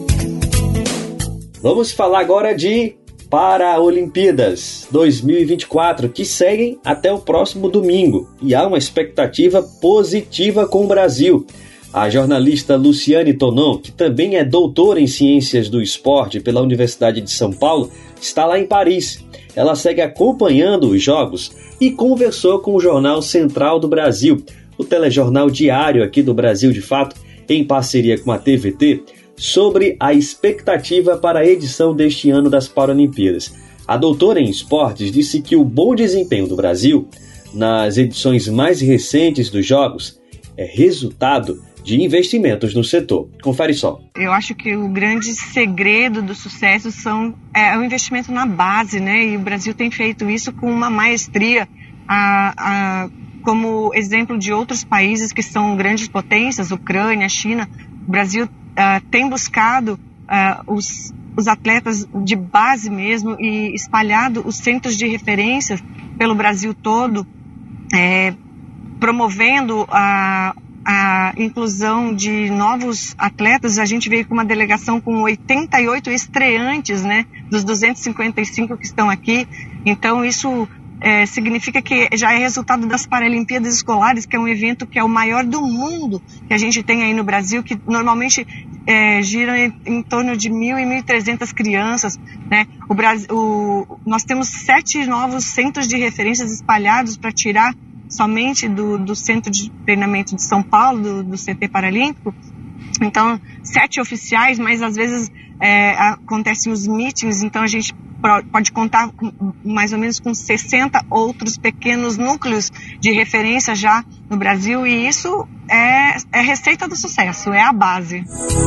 Vamos falar agora de Paralimpíadas dois mil e vinte e quatro, que seguem até o próximo domingo. E há uma expectativa positiva com o Brasil. A jornalista Luciane Tonon, que também é doutora em Ciências do Esporte pela Universidade de São Paulo, está lá em Paris. Ela segue acompanhando os Jogos e conversou com o Jornal Central do Brasil, o telejornal diário aqui do Brasil de Fato, em parceria com a T V T, sobre a expectativa para a edição deste ano das Paralimpíadas. A doutora em esportes disse que o bom desempenho do Brasil nas edições mais recentes dos Jogos é resultado de investimentos no setor. Confere só. Eu acho que o grande segredo do sucesso são, é o investimento na base, né? E o Brasil tem feito isso com uma maestria, a, a, como exemplo de outros países que são grandes potências, Ucrânia, China. O Brasil uh, tem buscado uh, os, os atletas de base mesmo e espalhado os centros de referência pelo Brasil todo, é, promovendo a, a inclusão de novos atletas. A gente veio com uma delegação com oitenta e oito estreantes, né, dos duzentos e cinquenta e cinco que estão aqui. Então isso é, significa que já é resultado das Paralimpíadas Escolares, que é um evento que é o maior do mundo que a gente tem aí no Brasil, que normalmente é, gira em, em torno de mil e mil e trezentas crianças, né? O Brasil, o, nós temos sete novos centros de referências espalhados para tirar somente do, do Centro de Treinamento de São Paulo, do, do C T Paralímpico. Então, sete oficiais, mas às vezes é, acontecem os meetings, então a gente pode contar com, mais ou menos com sessenta outros pequenos núcleos de referência já no Brasil, e isso é, é receita do sucesso, é a base.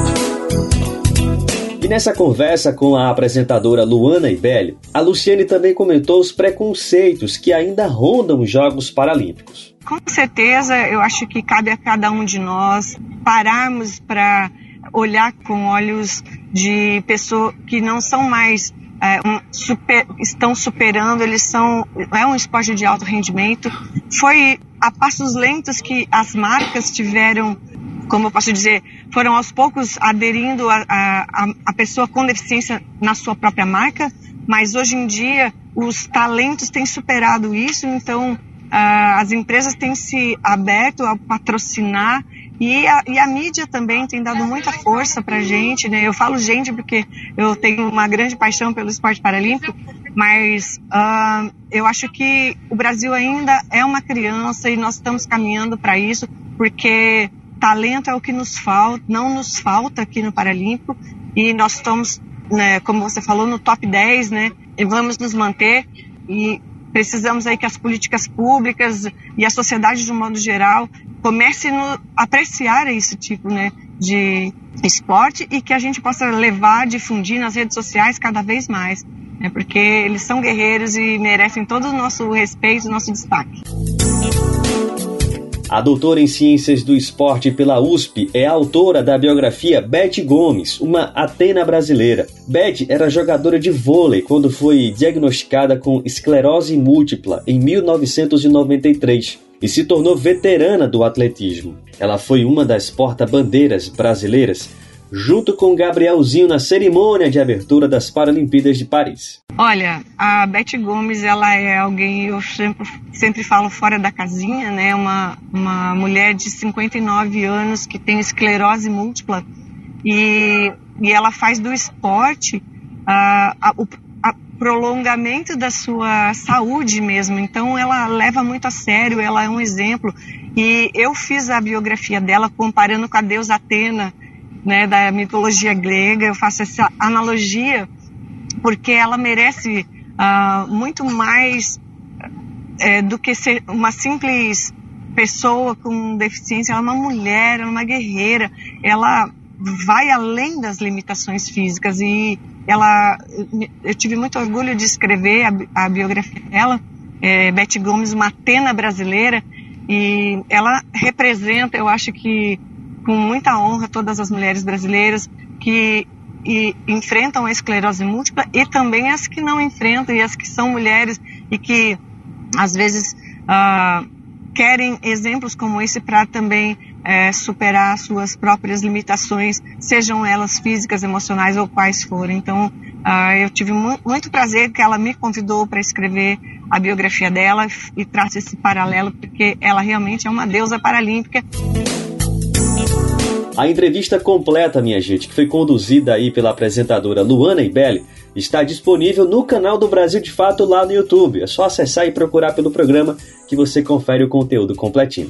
E nessa conversa com a apresentadora Luana Ibelli, a Luciane também comentou os preconceitos que ainda rondam os Jogos Paralímpicos. Com certeza, eu acho que cabe a cada um de nós pararmos para olhar com olhos de pessoas que não são mais, é, um, super, estão superando, eles são, é um esporte de alto rendimento. Foi a passos lentos que as marcas tiveram, como eu posso dizer, foram aos poucos aderindo a, a, a pessoa com deficiência na sua própria marca, mas hoje em dia os talentos têm superado isso, então uh, as empresas têm se aberto a patrocinar, e a, e a mídia também tem dado muita força para a gente, né? Eu falo gente porque eu tenho uma grande paixão pelo esporte paralímpico, mas uh, eu acho que o Brasil ainda é uma criança e nós estamos caminhando para isso, porque talento é o que nos falta, não nos falta aqui no Paralímpico, e nós estamos, né, como você falou, no top dez, né, e vamos nos manter, e precisamos aí que as políticas públicas e a sociedade de um modo geral comecem a apreciar esse tipo, né, de esporte, e que a gente possa levar, difundir nas redes sociais cada vez mais, né, porque eles são guerreiros e merecem todo o nosso respeito e nosso destaque. A doutora em Ciências do Esporte pela U S P é a autora da biografia Beth Gomes, uma Atena brasileira. Beth era jogadora de vôlei quando foi diagnosticada com esclerose múltipla em mil novecentos e noventa e três e se tornou veterana do atletismo. Ela foi uma das porta-bandeiras brasileiras, junto com Gabrielzinho na cerimônia de abertura das Paralimpíadas de Paris. Olha, a Beth Gomes, ela é alguém, eu sempre, sempre falo fora da casinha, né? Uma, uma mulher de cinquenta e nove anos que tem esclerose múltipla, e, e ela faz do esporte uh, a, o a prolongamento da sua saúde mesmo. Então ela leva muito a sério, ela é um exemplo. E eu fiz a biografia dela comparando com a deusa Atena, né, da mitologia grega. Eu faço essa analogia porque ela merece uh, muito mais é, do que ser uma simples pessoa com deficiência. Ela é uma mulher, ela é uma guerreira, ela vai além das limitações físicas, e ela, eu tive muito orgulho de escrever a, a biografia dela, é, Beth Gomes, uma Atena brasileira, e ela representa, eu acho que com muita honra, todas as mulheres brasileiras que e, enfrentam a esclerose múltipla, e também as que não enfrentam, e as que são mulheres e que às vezes uh, querem exemplos como esse para também é, superar suas próprias limitações, sejam elas físicas, emocionais ou quais forem. Então uh, eu tive mu- muito prazer que ela me convidou para escrever a biografia dela e traço esse paralelo, porque ela realmente é uma deusa paralímpica. A entrevista completa, minha gente, que foi conduzida aí pela apresentadora Luana Ibelli, está disponível no canal do Brasil de Fato lá no YouTube. É só acessar e procurar pelo programa que você confere o conteúdo completinho.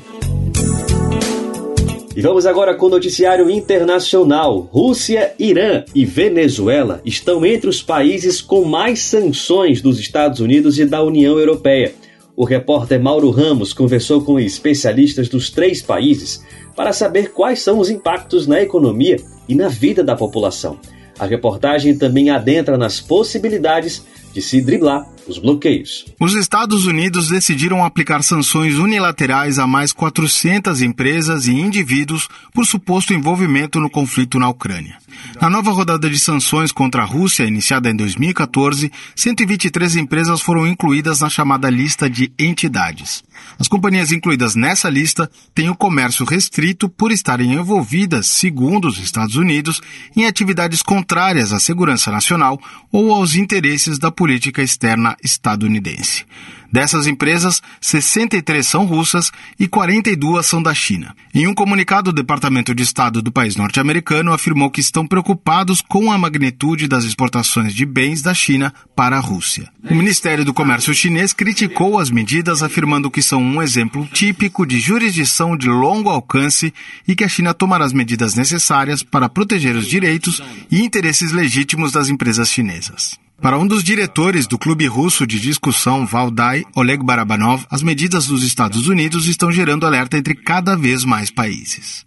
E vamos agora com o noticiário internacional. Rússia, Irã e Venezuela estão entre os países com mais sanções dos Estados Unidos e da União Europeia. O repórter Mauro Ramos conversou com especialistas dos três países para saber quais são os impactos na economia e na vida da população. A reportagem também adentra nas possibilidades de se driblar os bloqueios. Os Estados Unidos decidiram aplicar sanções unilaterais a mais quatrocentas empresas e indivíduos por suposto envolvimento no conflito na Ucrânia. Na nova rodada de sanções contra a Rússia, iniciada em dois mil e quatorze, cento e vinte e três empresas foram incluídas na chamada lista de entidades. As companhias incluídas nessa lista têm o comércio restrito por estarem envolvidas, segundo os Estados Unidos, em atividades contrárias à segurança nacional ou aos interesses da política externa estadunidense. Dessas empresas, sessenta e três são russas e quarenta e duas são da China. Em um comunicado, o Departamento de Estado do país norte-americano afirmou que estão preocupados com a magnitude das exportações de bens da China para a Rússia. O Ministério do Comércio chinês criticou as medidas, afirmando que são um exemplo típico de jurisdição de longo alcance e que a China tomará as medidas necessárias para proteger os direitos e interesses legítimos das empresas chinesas. Para um dos diretores do Clube Russo de Discussão Valdai, Oleg Barabanov, as medidas dos Estados Unidos estão gerando alerta entre cada vez mais países.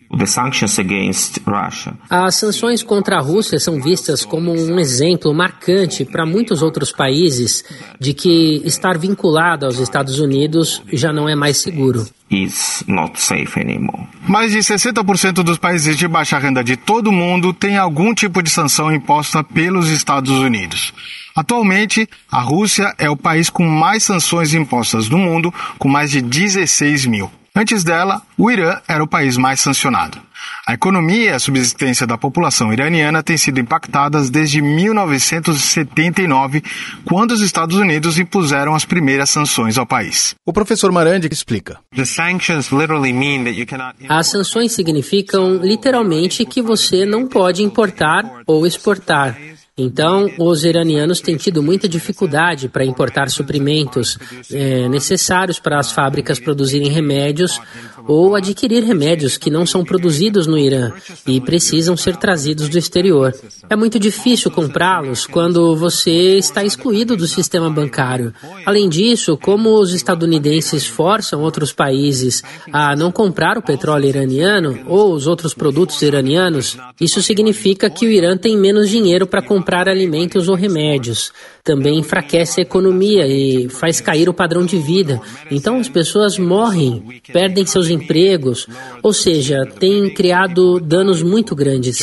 As sanções contra a Rússia são vistas como um exemplo marcante para muitos outros países de que estar vinculado aos Estados Unidos já não é mais seguro. Mais de sessenta por cento dos países de baixa renda de todo o mundo têm algum tipo de sanção imposta pelos Estados Unidos. Atualmente, a Rússia é o país com mais sanções impostas no mundo, com mais de dezesseis mil. Antes dela, o Irã era o país mais sancionado. A economia e a subsistência da população iraniana têm sido impactadas desde mil novecentos e setenta e nove, quando os Estados Unidos impuseram as primeiras sanções ao país. O professor Marandi explica. As sanções significam literalmente que você não pode importar ou exportar. Então, os iranianos têm tido muita dificuldade para importar suprimentos é, necessários para as fábricas produzirem remédios ou adquirir remédios que não são produzidos no Irã e precisam ser trazidos do exterior. É muito difícil comprá-los quando você está excluído do sistema bancário. Além disso, como os estadunidenses forçam outros países a não comprar o petróleo iraniano ou os outros produtos iranianos, isso significa que o Irã tem menos dinheiro para comprar comprar alimentos ou remédios. Também enfraquece a economia e faz cair o padrão de vida. Então as pessoas morrem, perdem seus empregos, ou seja, tem criado danos muito grandes.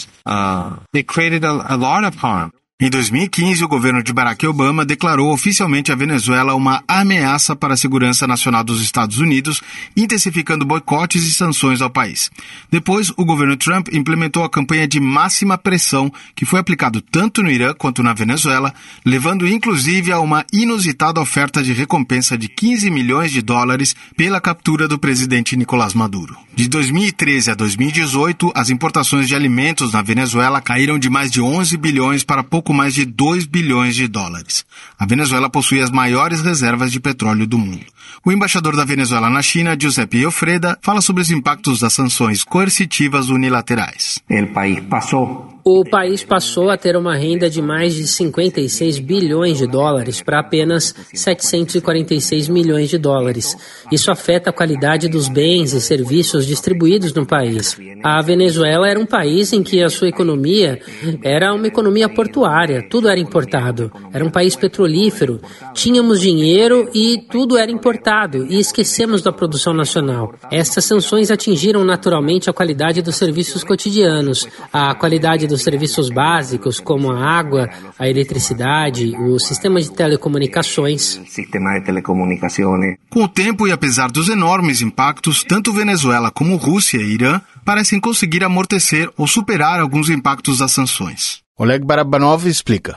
Em dois mil e quinze, o governo de Barack Obama declarou oficialmente a Venezuela uma ameaça para a segurança nacional dos Estados Unidos, intensificando boicotes e sanções ao país. Depois, o governo Trump implementou a campanha de máxima pressão, que foi aplicado tanto no Irã quanto na Venezuela, levando inclusive a uma inusitada oferta de recompensa de quinze milhões de dólares pela captura do presidente Nicolás Maduro. De dois mil e treze a dois mil e dezoito, as importações de alimentos na Venezuela caíram de mais de onze bilhões para pouco mais de dois bilhões de dólares. A Venezuela possui as maiores reservas de petróleo do mundo. O embaixador da Venezuela na China, Giuseppe Iofreda, fala sobre os impactos das sanções coercitivas unilaterais. O país passou O país passou a ter uma renda de mais de cinquenta e seis bilhões de dólares para apenas setecentos e quarenta e seis milhões de dólares. Isso afeta a qualidade dos bens e serviços distribuídos no país. A Venezuela era um país em que a sua economia era uma economia portuária, tudo era importado. Era um país petrolífero, tínhamos dinheiro e tudo era importado e esquecemos da produção nacional. Estas sanções atingiram naturalmente a qualidade dos serviços cotidianos, a qualidade dos serviços básicos como a água, a eletricidade, o sistema de telecomunicações. Com o tempo e apesar dos enormes impactos, tanto Venezuela como Rússia e Irã parecem conseguir amortecer ou superar alguns impactos das sanções. Oleg Barabanov explica.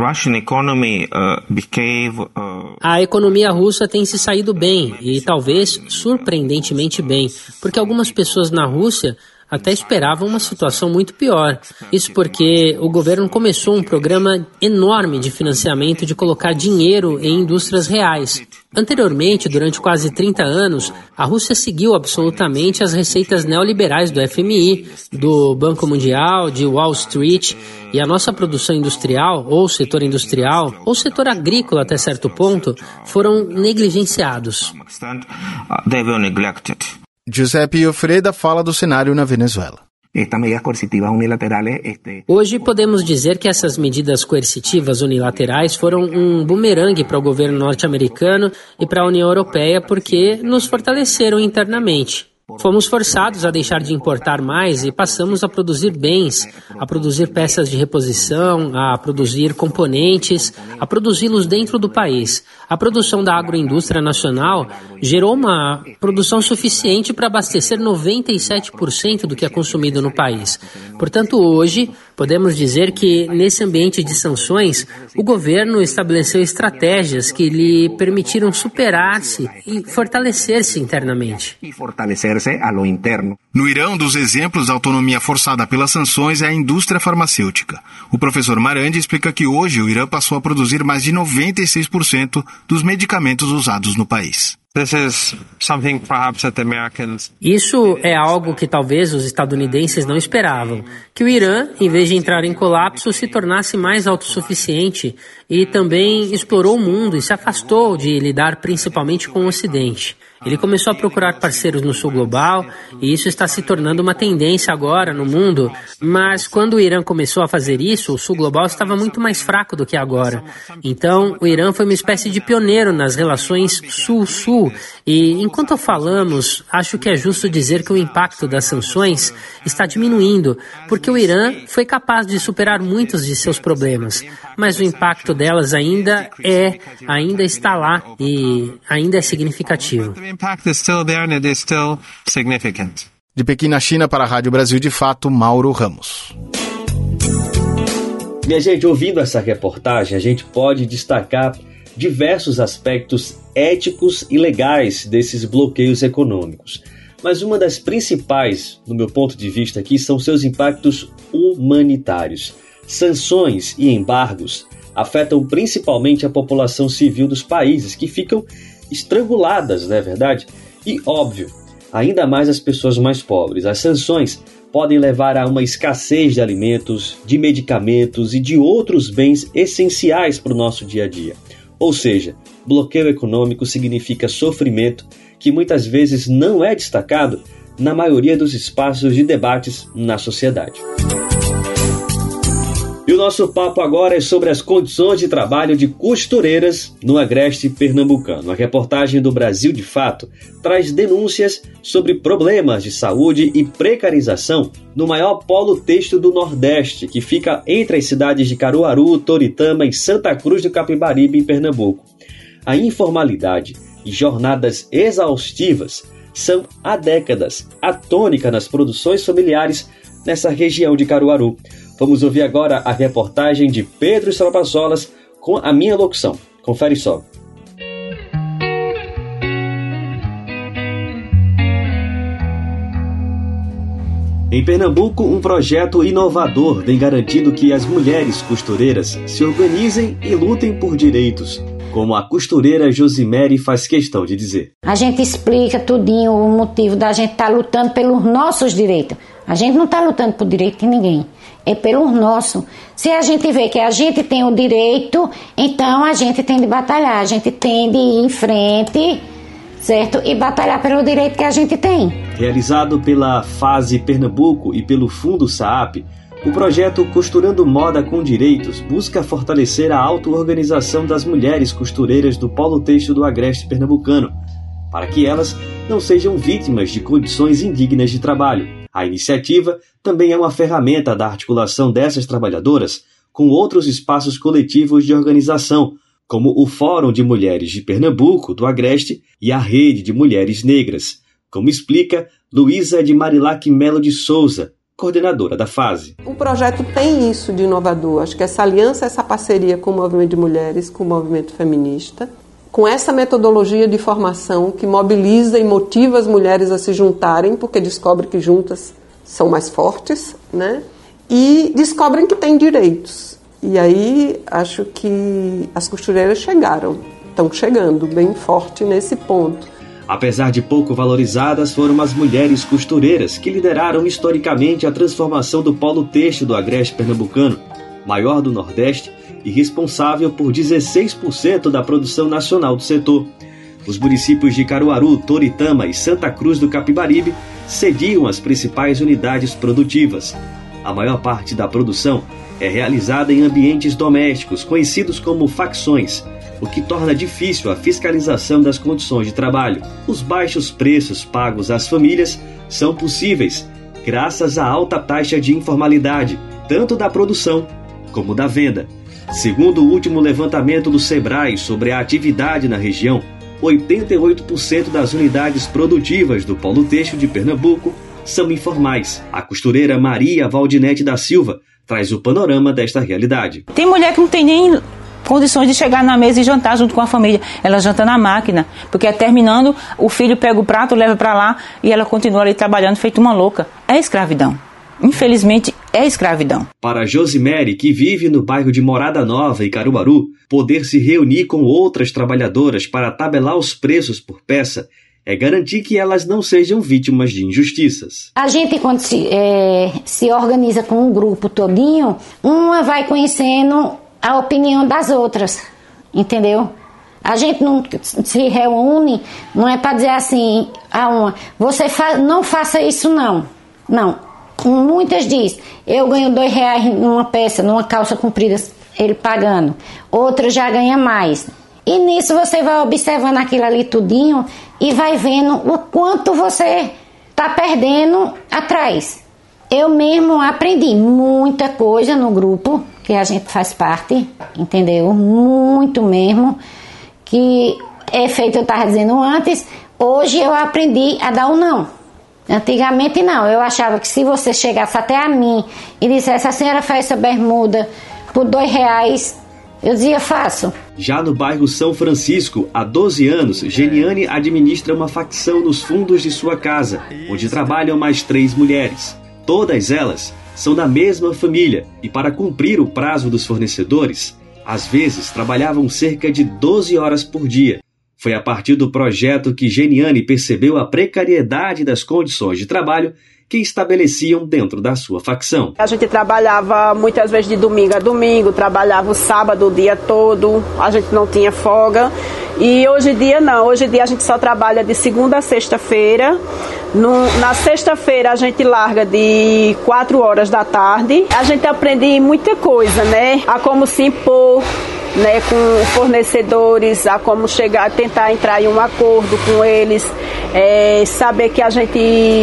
A economia russa tem se saído bem e talvez surpreendentemente bem, porque algumas pessoas na Rússia até esperavam uma situação muito pior. Isso porque o governo começou um programa enorme de financiamento de colocar dinheiro em indústrias reais. Anteriormente, durante quase trinta anos, a Rússia seguiu absolutamente as receitas neoliberais do F M I, do Banco Mundial, de Wall Street, e a nossa produção industrial, ou setor industrial, ou setor agrícola até certo ponto, foram negligenciados. Giuseppe Iofreda fala do cenário na Venezuela. Hoje podemos dizer que essas medidas coercitivas unilaterais foram um bumerangue para o governo norte-americano e para a União Europeia porque nos fortaleceram internamente. Fomos forçados a deixar de importar mais e passamos a produzir bens, a produzir peças de reposição, a produzir componentes, a produzi-los dentro do país. A produção da agroindústria nacional gerou uma produção suficiente para abastecer noventa e sete por cento do que é consumido no país. Portanto, hoje, podemos dizer que, nesse ambiente de sanções, o governo estabeleceu estratégias que lhe permitiram superar-se e fortalecer-se internamente. No Irã, um dos exemplos da autonomia forçada pelas sanções é a indústria farmacêutica. O professor Marandi explica que hoje o Irã passou a produzir mais de noventa e seis por cento dos medicamentos usados no país. Isso é algo que talvez os estadunidenses não esperavam, que o Irã, em vez de entrar em colapso, se tornasse mais autossuficiente e também explorou o mundo e se afastou de lidar principalmente com o Ocidente. Ele começou a procurar parceiros no sul global e isso está se tornando uma tendência agora no mundo, mas quando o Irã começou a fazer isso, o sul global estava muito mais fraco do que agora. Então, o Irã foi uma espécie de pioneiro nas relações sul-sul e, enquanto falamos, acho que é justo dizer que o impacto das sanções está diminuindo, porque o Irã foi capaz de superar muitos de seus problemas, mas o impacto delas ainda é, ainda está lá e ainda é significativo. De Pequim, na China, para a Rádio Brasil de Fato, Mauro Ramos. Minha gente, ouvindo essa reportagem, a gente pode destacar diversos aspectos éticos e legais desses bloqueios econômicos. Mas uma das principais, no meu ponto de vista aqui, são seus impactos humanitários. Sanções e embargos afetam principalmente a população civil dos países, que ficam estranguladas, não é verdade? E, óbvio, ainda mais as pessoas mais pobres. As sanções podem levar a uma escassez de alimentos, de medicamentos e de outros bens essenciais para o nosso dia a dia. Ou seja, bloqueio econômico significa sofrimento que muitas vezes não é destacado na maioria dos espaços de debates na sociedade. E o nosso papo agora é sobre as condições de trabalho de costureiras no agreste pernambucano. A reportagem do Brasil de Fato traz denúncias sobre problemas de saúde e precarização no maior polo têxtil do Nordeste, que fica entre as cidades de Caruaru, Toritama e Santa Cruz do Capibaribe, em Pernambuco. A informalidade e jornadas exaustivas são há décadas a tônica nas produções familiares nessa região de Caruaru. Vamos ouvir agora a reportagem de Pedro Estrapassolas com a minha locução. Confere só. Em Pernambuco, um projeto inovador vem garantindo que as mulheres costureiras se organizem e lutem por direitos, como a costureira Josimere faz questão de dizer. A gente explica tudinho o motivo da gente estar tá lutando pelos nossos direitos. A gente não está lutando por direito de ninguém, é pelo nosso. Se a gente vê que a gente tem o direito, então a gente tem de batalhar, a gente tem de ir em frente, certo? E batalhar pelo direito que a gente tem. Realizado pela Fase Pernambuco e pelo Fundo SAAP, o projeto Costurando Moda com Direitos busca fortalecer a auto-organização das mulheres costureiras do polo têxtil do agreste pernambucano, para que elas não sejam vítimas de condições indignas de trabalho. A iniciativa também é uma ferramenta da articulação dessas trabalhadoras com outros espaços coletivos de organização, como o Fórum de Mulheres de Pernambuco, do Agreste, e a Rede de Mulheres Negras, como explica Luísa de Marilac Melo de Souza, coordenadora da Fase. O projeto tem isso de inovador, acho que essa aliança, essa parceria com o movimento de mulheres, com o movimento feminista, com essa metodologia de formação que mobiliza e motiva as mulheres a se juntarem, porque descobrem que juntas são mais fortes, né? E descobrem que têm direitos. E aí acho que as costureiras chegaram, estão chegando bem forte nesse ponto. Apesar de pouco valorizadas, foram as mulheres costureiras que lideraram historicamente a transformação do polo têxtil do agreste pernambucano, maior do Nordeste e responsável por dezesseis por cento da produção nacional do setor. Os municípios de Caruaru, Toritama e Santa Cruz do Capibaribe sediam as principais unidades produtivas. A maior parte da produção é realizada em ambientes domésticos, conhecidos como facções, o que torna difícil a fiscalização das condições de trabalho. Os baixos preços pagos às famílias são possíveis graças à alta taxa de informalidade, tanto da produção como da venda. Segundo o último levantamento do Sebrae sobre a atividade na região, oitenta e oito por cento das unidades produtivas do Polo Têxtil de Pernambuco são informais. A costureira Maria Valdinete da Silva traz o panorama desta realidade. Tem mulher que não tem nem condições de chegar na mesa e jantar junto com a família. Ela janta na máquina, porque terminando, o filho pega o prato, leva para lá e ela continua ali trabalhando feito uma louca. É escravidão. Infelizmente, é escravidão. Para Josimere, que vive no bairro de Morada Nova e Caruaru, poder se reunir com outras trabalhadoras para tabelar os preços por peça é garantir que elas não sejam vítimas de injustiças. A gente, quando se, é, se organiza com um grupo todinho, uma vai conhecendo a opinião das outras, entendeu? A gente não se reúne, não é para dizer assim, a uma, você fa- não faça isso não, não. Muitas dizem, eu ganho dois reais numa peça, numa calça comprida, ele pagando. Outra já ganha mais. E nisso você vai observando aquilo ali tudinho e vai vendo o quanto você está perdendo atrás. Eu mesmo aprendi muita coisa no grupo que a gente faz parte, entendeu? Muito mesmo. Que é feito, eu estava dizendo antes, hoje eu aprendi a dar o não. Antigamente não, eu achava que se você chegasse até a mim e dissesse, a senhora faz essa bermuda por dois reais, eu dizia, faço. Já no bairro São Francisco, há doze anos, Geniane administra uma facção nos fundos de sua casa, onde trabalham mais três mulheres. Todas elas são da mesma família e, para cumprir o prazo dos fornecedores, às vezes trabalhavam cerca de doze horas por dia. Foi a partir do projeto que Geniane percebeu a precariedade das condições de trabalho que estabeleciam dentro da sua facção. A gente trabalhava muitas vezes de domingo a domingo, trabalhava o sábado o dia todo, a gente não tinha folga. E hoje em dia não, hoje em dia a gente só trabalha de segunda a sexta-feira. No, na sexta-feira a gente larga de quatro horas da tarde. A gente aprende muita coisa, né? A como se impor, né, com fornecedores, a como chegar, tentar entrar em um acordo com eles, é, saber que a gente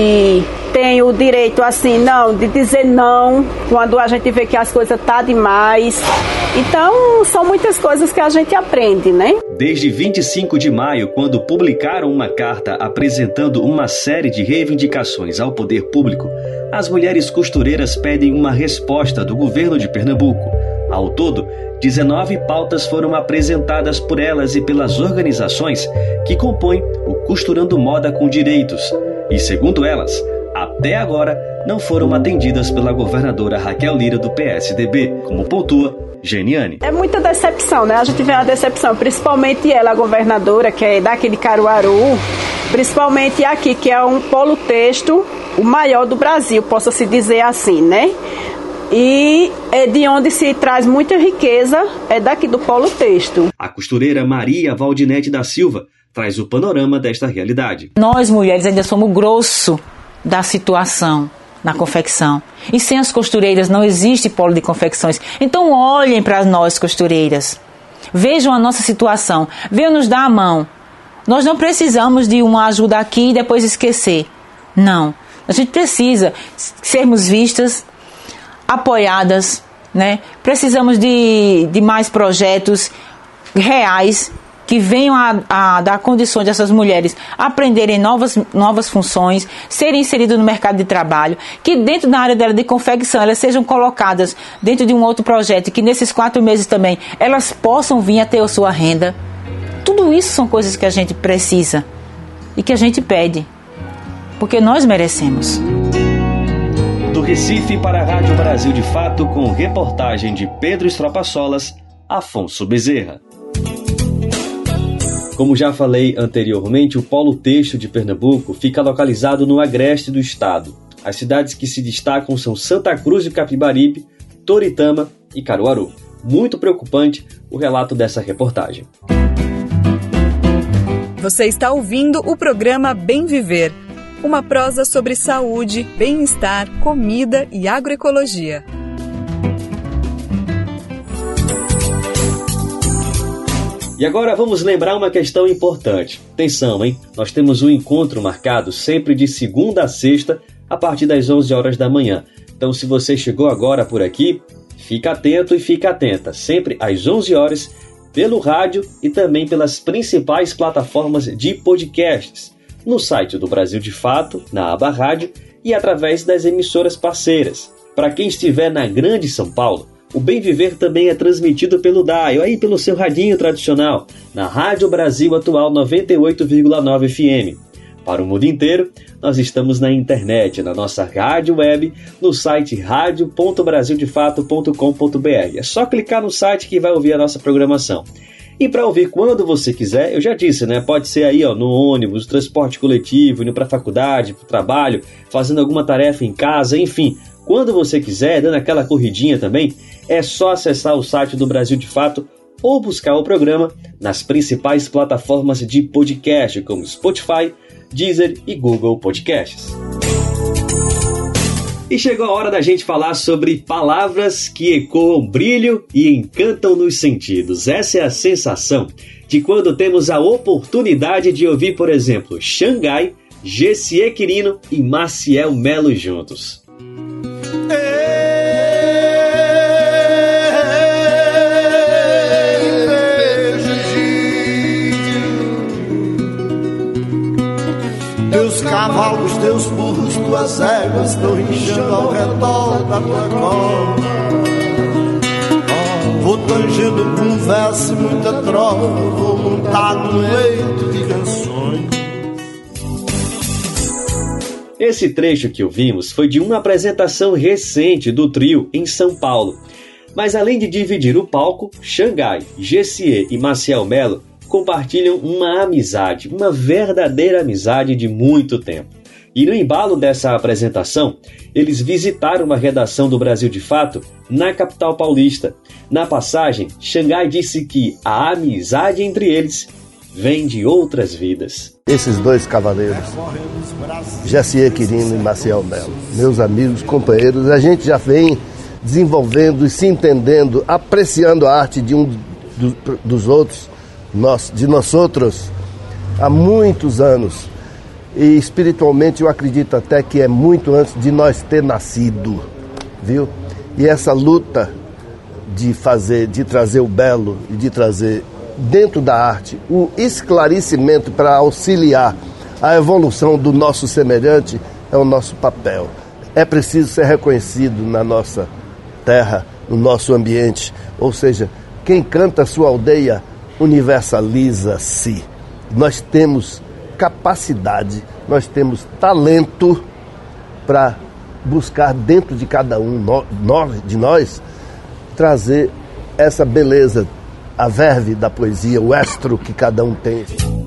tem o direito, assim, não, de dizer não quando a gente vê que as coisas tá demais. Então, são muitas coisas que a gente aprende, né? Desde vinte e cinco de maio, quando publicaram uma carta apresentando uma série de reivindicações ao poder público, as mulheres costureiras pedem uma resposta do governo de Pernambuco. Ao todo, dezenove pautas foram apresentadas por elas e pelas organizações que compõem o Costurando Moda com Direitos. E, segundo elas, até agora não foram atendidas pela governadora Raquel Lira do P S D B, como pontua Geniane. É muita decepção, né? A gente vê uma decepção, principalmente ela, a governadora, que é daqui de Caruaru, principalmente aqui, que é um polo têxtil, o maior do Brasil, possa-se dizer assim, né? E é de onde se traz muita riqueza, é daqui do polo têxtil. A costureira Maria Valdinete da Silva traz o panorama desta realidade. Nós, mulheres, ainda somos o grosso da situação na confecção. E sem as costureiras não existe polo de confecções. Então olhem para nós, costureiras. Vejam a nossa situação. Venham nos dar a mão. Nós não precisamos de uma ajuda aqui e depois esquecer. Não. A gente precisa sermos vistas, apoiadas, né? Precisamos de, de mais projetos reais que venham a, a dar condições dessas mulheres aprenderem novas, novas funções, serem inseridas no mercado de trabalho, que dentro da área dela de confecção elas sejam colocadas dentro de um outro projeto e que nesses quatro meses também elas possam vir a ter a sua renda. Tudo isso são coisas que a gente precisa e que a gente pede, porque nós merecemos. Do Recife para a Rádio Brasil de Fato, com reportagem de Pedro Estropaçolas, Afonso Bezerra. Como já falei anteriormente, o Polo Têxtil de Pernambuco fica localizado no agreste do estado. As cidades que se destacam são Santa Cruz de Capibaribe, Toritama e Caruaru. Muito preocupante o relato dessa reportagem. Você está ouvindo o programa Bem Viver. uma prosa sobre saúde, bem-estar, comida e agroecologia. E agora vamos lembrar uma questão importante. Atenção, hein? Nós temos um encontro marcado sempre de segunda a sexta, a partir das onze horas da manhã. Então, se você chegou agora por aqui, fica atento e fica atenta. Sempre às onze horas, pelo rádio e também pelas principais plataformas de podcasts. No site do Brasil de Fato, na aba rádio e através das emissoras parceiras. Para quem estiver na Grande São Paulo, o Bem Viver também é transmitido pelo Dial, aí pelo seu radinho tradicional, na Rádio Brasil Atual noventa e oito vírgula nove F M. Para o mundo inteiro, nós estamos na internet, na nossa rádio web, no site rádio ponto brasil de fato ponto com ponto b r. É só clicar no site que vai ouvir a nossa programação. E para ouvir quando você quiser, eu já disse, né? Pode ser aí ó, no ônibus, transporte coletivo, indo para a faculdade, para o trabalho, fazendo alguma tarefa em casa, enfim. Quando você quiser, dando aquela corridinha também, é só acessar o site do Brasil de Fato ou buscar o programa nas principais plataformas de podcast, como Spotify, Deezer e Google Podcasts. E chegou a hora da gente falar sobre palavras que ecoam brilho e encantam nos sentidos. Essa é a sensação de quando temos a oportunidade de ouvir, por exemplo, Xangai, Gessie Quirino e Maciel Melo juntos. Teus cavalos, teus burros, tuas éguas estão inchando ao redor da tua cola. Vou tangendo com verso e muita trova, vou montar num leito de canções. Esse trecho que ouvimos foi de uma apresentação recente do trio em São Paulo. Mas além de dividir o palco, Xangai, Gessie e Maciel Melo compartilham uma amizade, uma verdadeira amizade de muito tempo. E no embalo dessa apresentação, eles visitaram uma redação do Brasil de Fato na capital paulista. Na passagem, Xangai disse que a amizade entre eles vem de outras vidas. Esses dois cavaleiros, Gessie Quirino e Maciel Melo, meus amigos, companheiros, a gente já vem desenvolvendo e se entendendo, apreciando a arte de um do, dos outros, nós, de nós outros, há muitos anos. E espiritualmente eu acredito até que é muito antes de nós ter nascido, viu? E essa luta de fazer, de trazer o belo e de trazer dentro da arte o esclarecimento para auxiliar a evolução do nosso semelhante é o nosso papel. É preciso ser reconhecido na nossa terra, no nosso ambiente, ou seja, quem canta a sua aldeia universaliza-se. Nós temos capacidade, nós temos talento para buscar dentro de cada um nós, de nós, trazer essa beleza, a verve da poesia, o estro que cada um tem.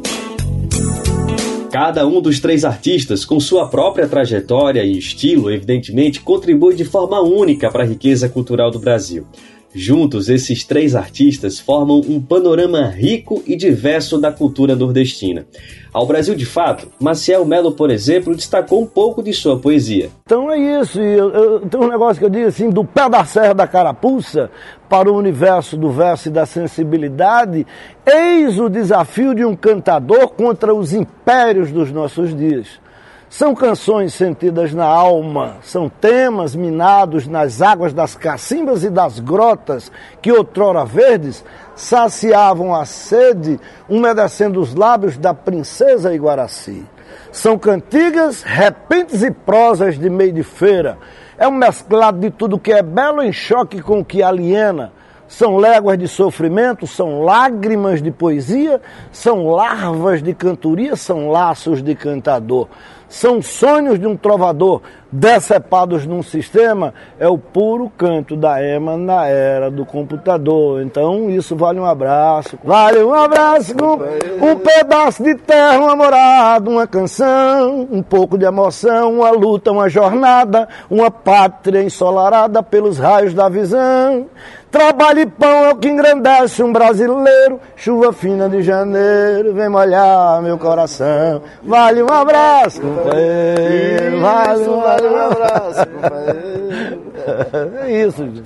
Cada um dos três artistas, com sua própria trajetória e estilo, evidentemente, contribui de forma única para a riqueza cultural do Brasil. Juntos, esses três artistas formam um panorama rico e diverso da cultura nordestina. Ao Brasil de Fato, Maciel Melo, por exemplo, destacou um pouco de sua poesia. Então é isso, eu, eu, tem um negócio que eu digo assim, do pé da serra da carapuça para o universo do verso e da sensibilidade, eis o desafio de um cantador contra os impérios dos nossos dias. São canções sentidas na alma, são temas minados nas águas das cacimbas e das grotas que outrora verdes saciavam a sede, umedecendo os lábios da princesa Iguaraci. São cantigas, repentes e prosas de meio de feira. É um mesclado de tudo que é belo em choque com o que aliena. São léguas de sofrimento, são lágrimas de poesia, são larvas de cantoria, são laços de cantador. São sonhos de um trovador decepados num sistema, é o puro canto da ema na era do computador. Então isso vale um abraço, vale um abraço, um, um pedaço de terra, uma morada, uma canção, um pouco de emoção, uma luta, uma jornada, uma pátria ensolarada pelos raios da visão. Trabalho e pão é o que engrandece um brasileiro. Chuva fina de janeiro vem molhar meu coração. Vale um abraço, companheiro. Vale um, vale um abraço, companheiro. É isso, gente.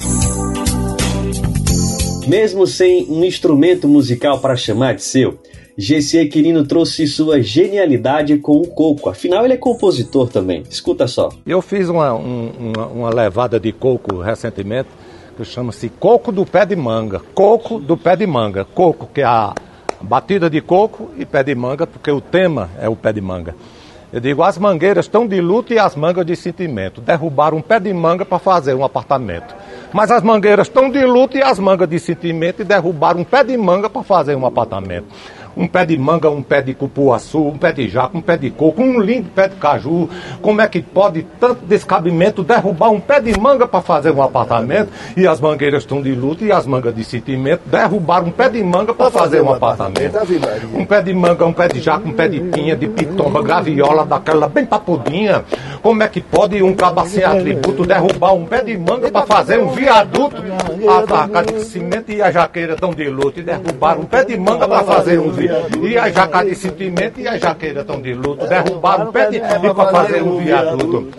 Mesmo sem um instrumento musical para chamar de seu, Jessier Quirino trouxe sua genialidade com o coco. Afinal, ele é compositor também. Escuta só. Eu fiz uma, um, uma, uma levada de coco recentemente, que chama-se coco do pé de manga. Coco do pé de manga. Coco, que é a batida de coco, e pé de manga, porque o tema é o pé de manga. Eu digo, as mangueiras estão de luto e as mangas de sentimento. Derrubaram um pé de manga para fazer um apartamento. Mas as mangueiras estão de luto e as mangas de sentimento, e derrubaram um pé de manga para fazer um apartamento. Um pé de manga, um pé de cupuaçu, um pé de jaca, um pé de coco, um lindo pé de caju. Como é que pode tanto descabimento derrubar um pé de manga para fazer um apartamento? E as mangueiras estão de luto e as mangas de sentimento derrubaram um pé de manga para fazer um apartamento. Um pé de manga, um pé de jaca, um pé de pinha, de pitomba, graviola, daquela bem papudinha. Como é que pode um cabo sem atributo derrubar um pé de manga para fazer um viaduto? A taca de cimento e a jaqueira estão de luto e derrubaram um pé de manga para fazer um viaduto. E a jaca de sentimento e a jaqueira estão de luto. Derrubaram um pé de manga para fazer um viaduto.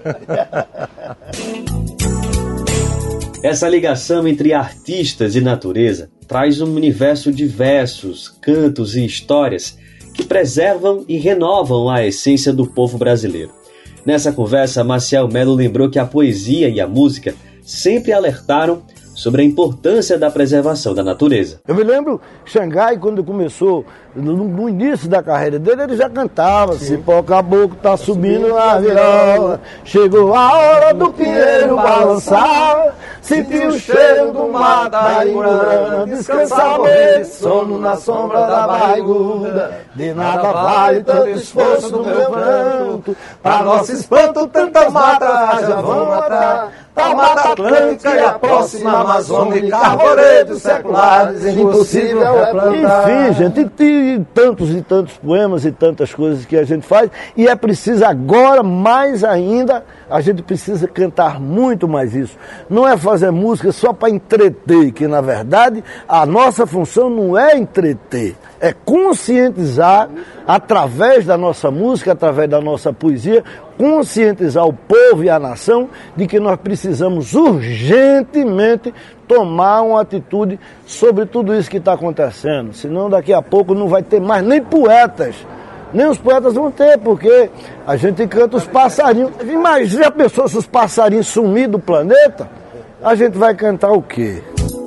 Essa ligação entre artistas e natureza traz um universo de versos, cantos e histórias que preservam e renovam a essência do povo brasileiro. Nessa conversa, Maciel Melo lembrou que a poesia e a música sempre alertaram sobre a importância da preservação da natureza. Eu me lembro, Xangai, quando começou, no, no início da carreira dele, ele já cantava, Cipó Caboclo tá subindo a viola, chegou a hora do pinheiro balançar, senti o cheiro do mato da Imurana, descansar, morrer de sono na sombra da barriguda, de nada vale tanto esforço do meu pranto, pra nosso espanto tanta mata já vão matar, a Mata Atlântica e a próxima Amazônica, arvoredos seculares, impossível replantar. Enfim, gente, e, e tantos e tantos poemas e tantas coisas que a gente faz, e é preciso agora, mais ainda, a gente precisa cantar muito mais isso. Não é fazer música só para entreter, que na verdade a nossa função não é entreter, é conscientizar através da nossa música, através da nossa poesia, conscientizar o povo e a nação de que nós precisamos urgentemente tomar uma atitude sobre tudo isso que está acontecendo. Senão daqui a pouco não vai ter mais nem poetas. Nem os poetas vão ter, porque a gente canta os passarinhos. Mas já pensou se os passarinhos sumirem do planeta? A gente vai cantar o quê?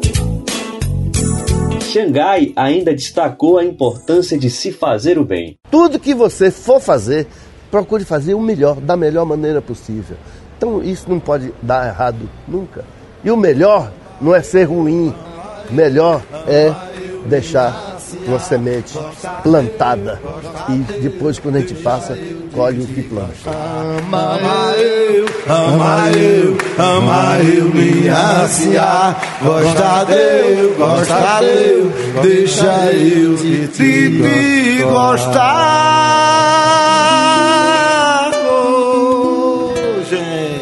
Xangai ainda destacou a importância de se fazer o bem. Tudo que você for fazer, procure fazer o melhor, da melhor maneira possível. Então isso não pode dar errado nunca. E o melhor não é ser ruim. O melhor é deixar uma semente plantada. E depois, quando a gente passa, colhe o que planta. Ama eu, ama eu, ama eu, minha cia. Gosta eu, gosta eu, deixa eu te, te gostar. Oh, gente.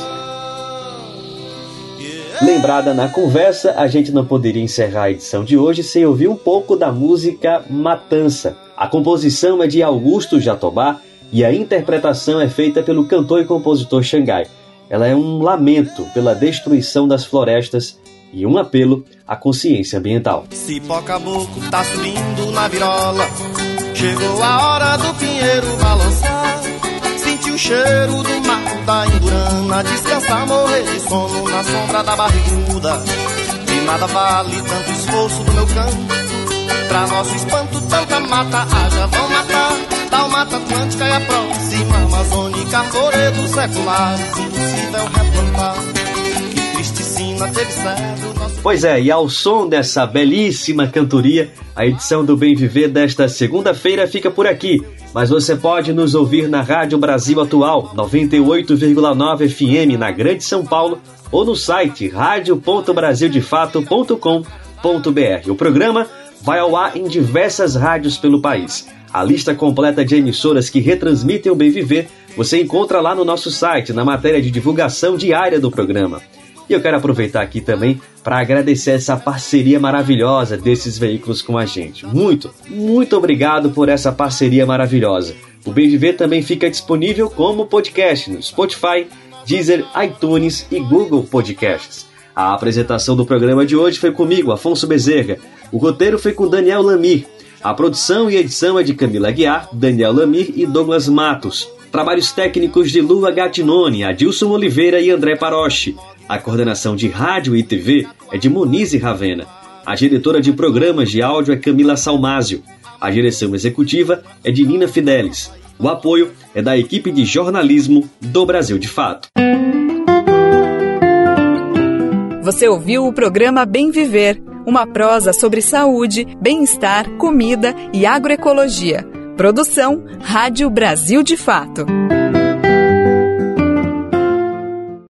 Lembrada na conversa, a gente não poderia encerrar a edição de hoje sem ouvir um pouco da música Matança. A composição é de Augusto Jatobá e a interpretação é feita pelo cantor e compositor Xangai. Ela é um lamento pela destruição das florestas e um apelo à consciência ambiental. Cipó Caboclo tá subindo na virola, chegou a hora do pinheiro balançar, senti o cheiro do mato da Imburana, descansar, morrer de sono na sombra da barriguda. De nada vale tanto esforço do meu canto, pra nosso espanto tanta mata haja vão matar. Da Mata Atlântica e a próxima Amazônica, arvoredos seculares, impossível replantar. Que triste sina teve cedo nosso... Pois é, e ao som dessa belíssima cantoria, a edição do Bem Viver desta segunda-feira fica por aqui. Mas você pode nos ouvir na Rádio Brasil Atual, noventa e oito vírgula nove F M na Grande São Paulo, ou no site rádio ponto brasil de fato ponto com ponto b r. O programa vai ao ar em diversas rádios pelo país. A lista completa de emissoras que retransmitem o Bem Viver você encontra lá no nosso site, na matéria de divulgação diária do programa. E eu quero aproveitar aqui também para agradecer essa parceria maravilhosa desses veículos com a gente. Muito, muito obrigado por essa parceria maravilhosa. O Bem Viver também fica disponível como podcast no Spotify, Deezer, iTunes e Google Podcasts. A apresentação do programa de hoje foi comigo, Afonso Bezerra. O roteiro foi com Daniel Lamir. A produção e edição é de Camila Aguiar, Daniel Lamir e Douglas Matos. Trabalhos técnicos de Lua Gattinoni, Adilson Oliveira e André Paroche. A coordenação de rádio e T V é de Monize Ravena. A diretora de programas de áudio é Camila Salmásio. A direção executiva é de Nina Fidelis. O apoio é da equipe de jornalismo do Brasil de Fato. Você ouviu o programa Bem Viver, uma prosa sobre saúde, bem-estar, comida e agroecologia. Produção Rádio Brasil de Fato.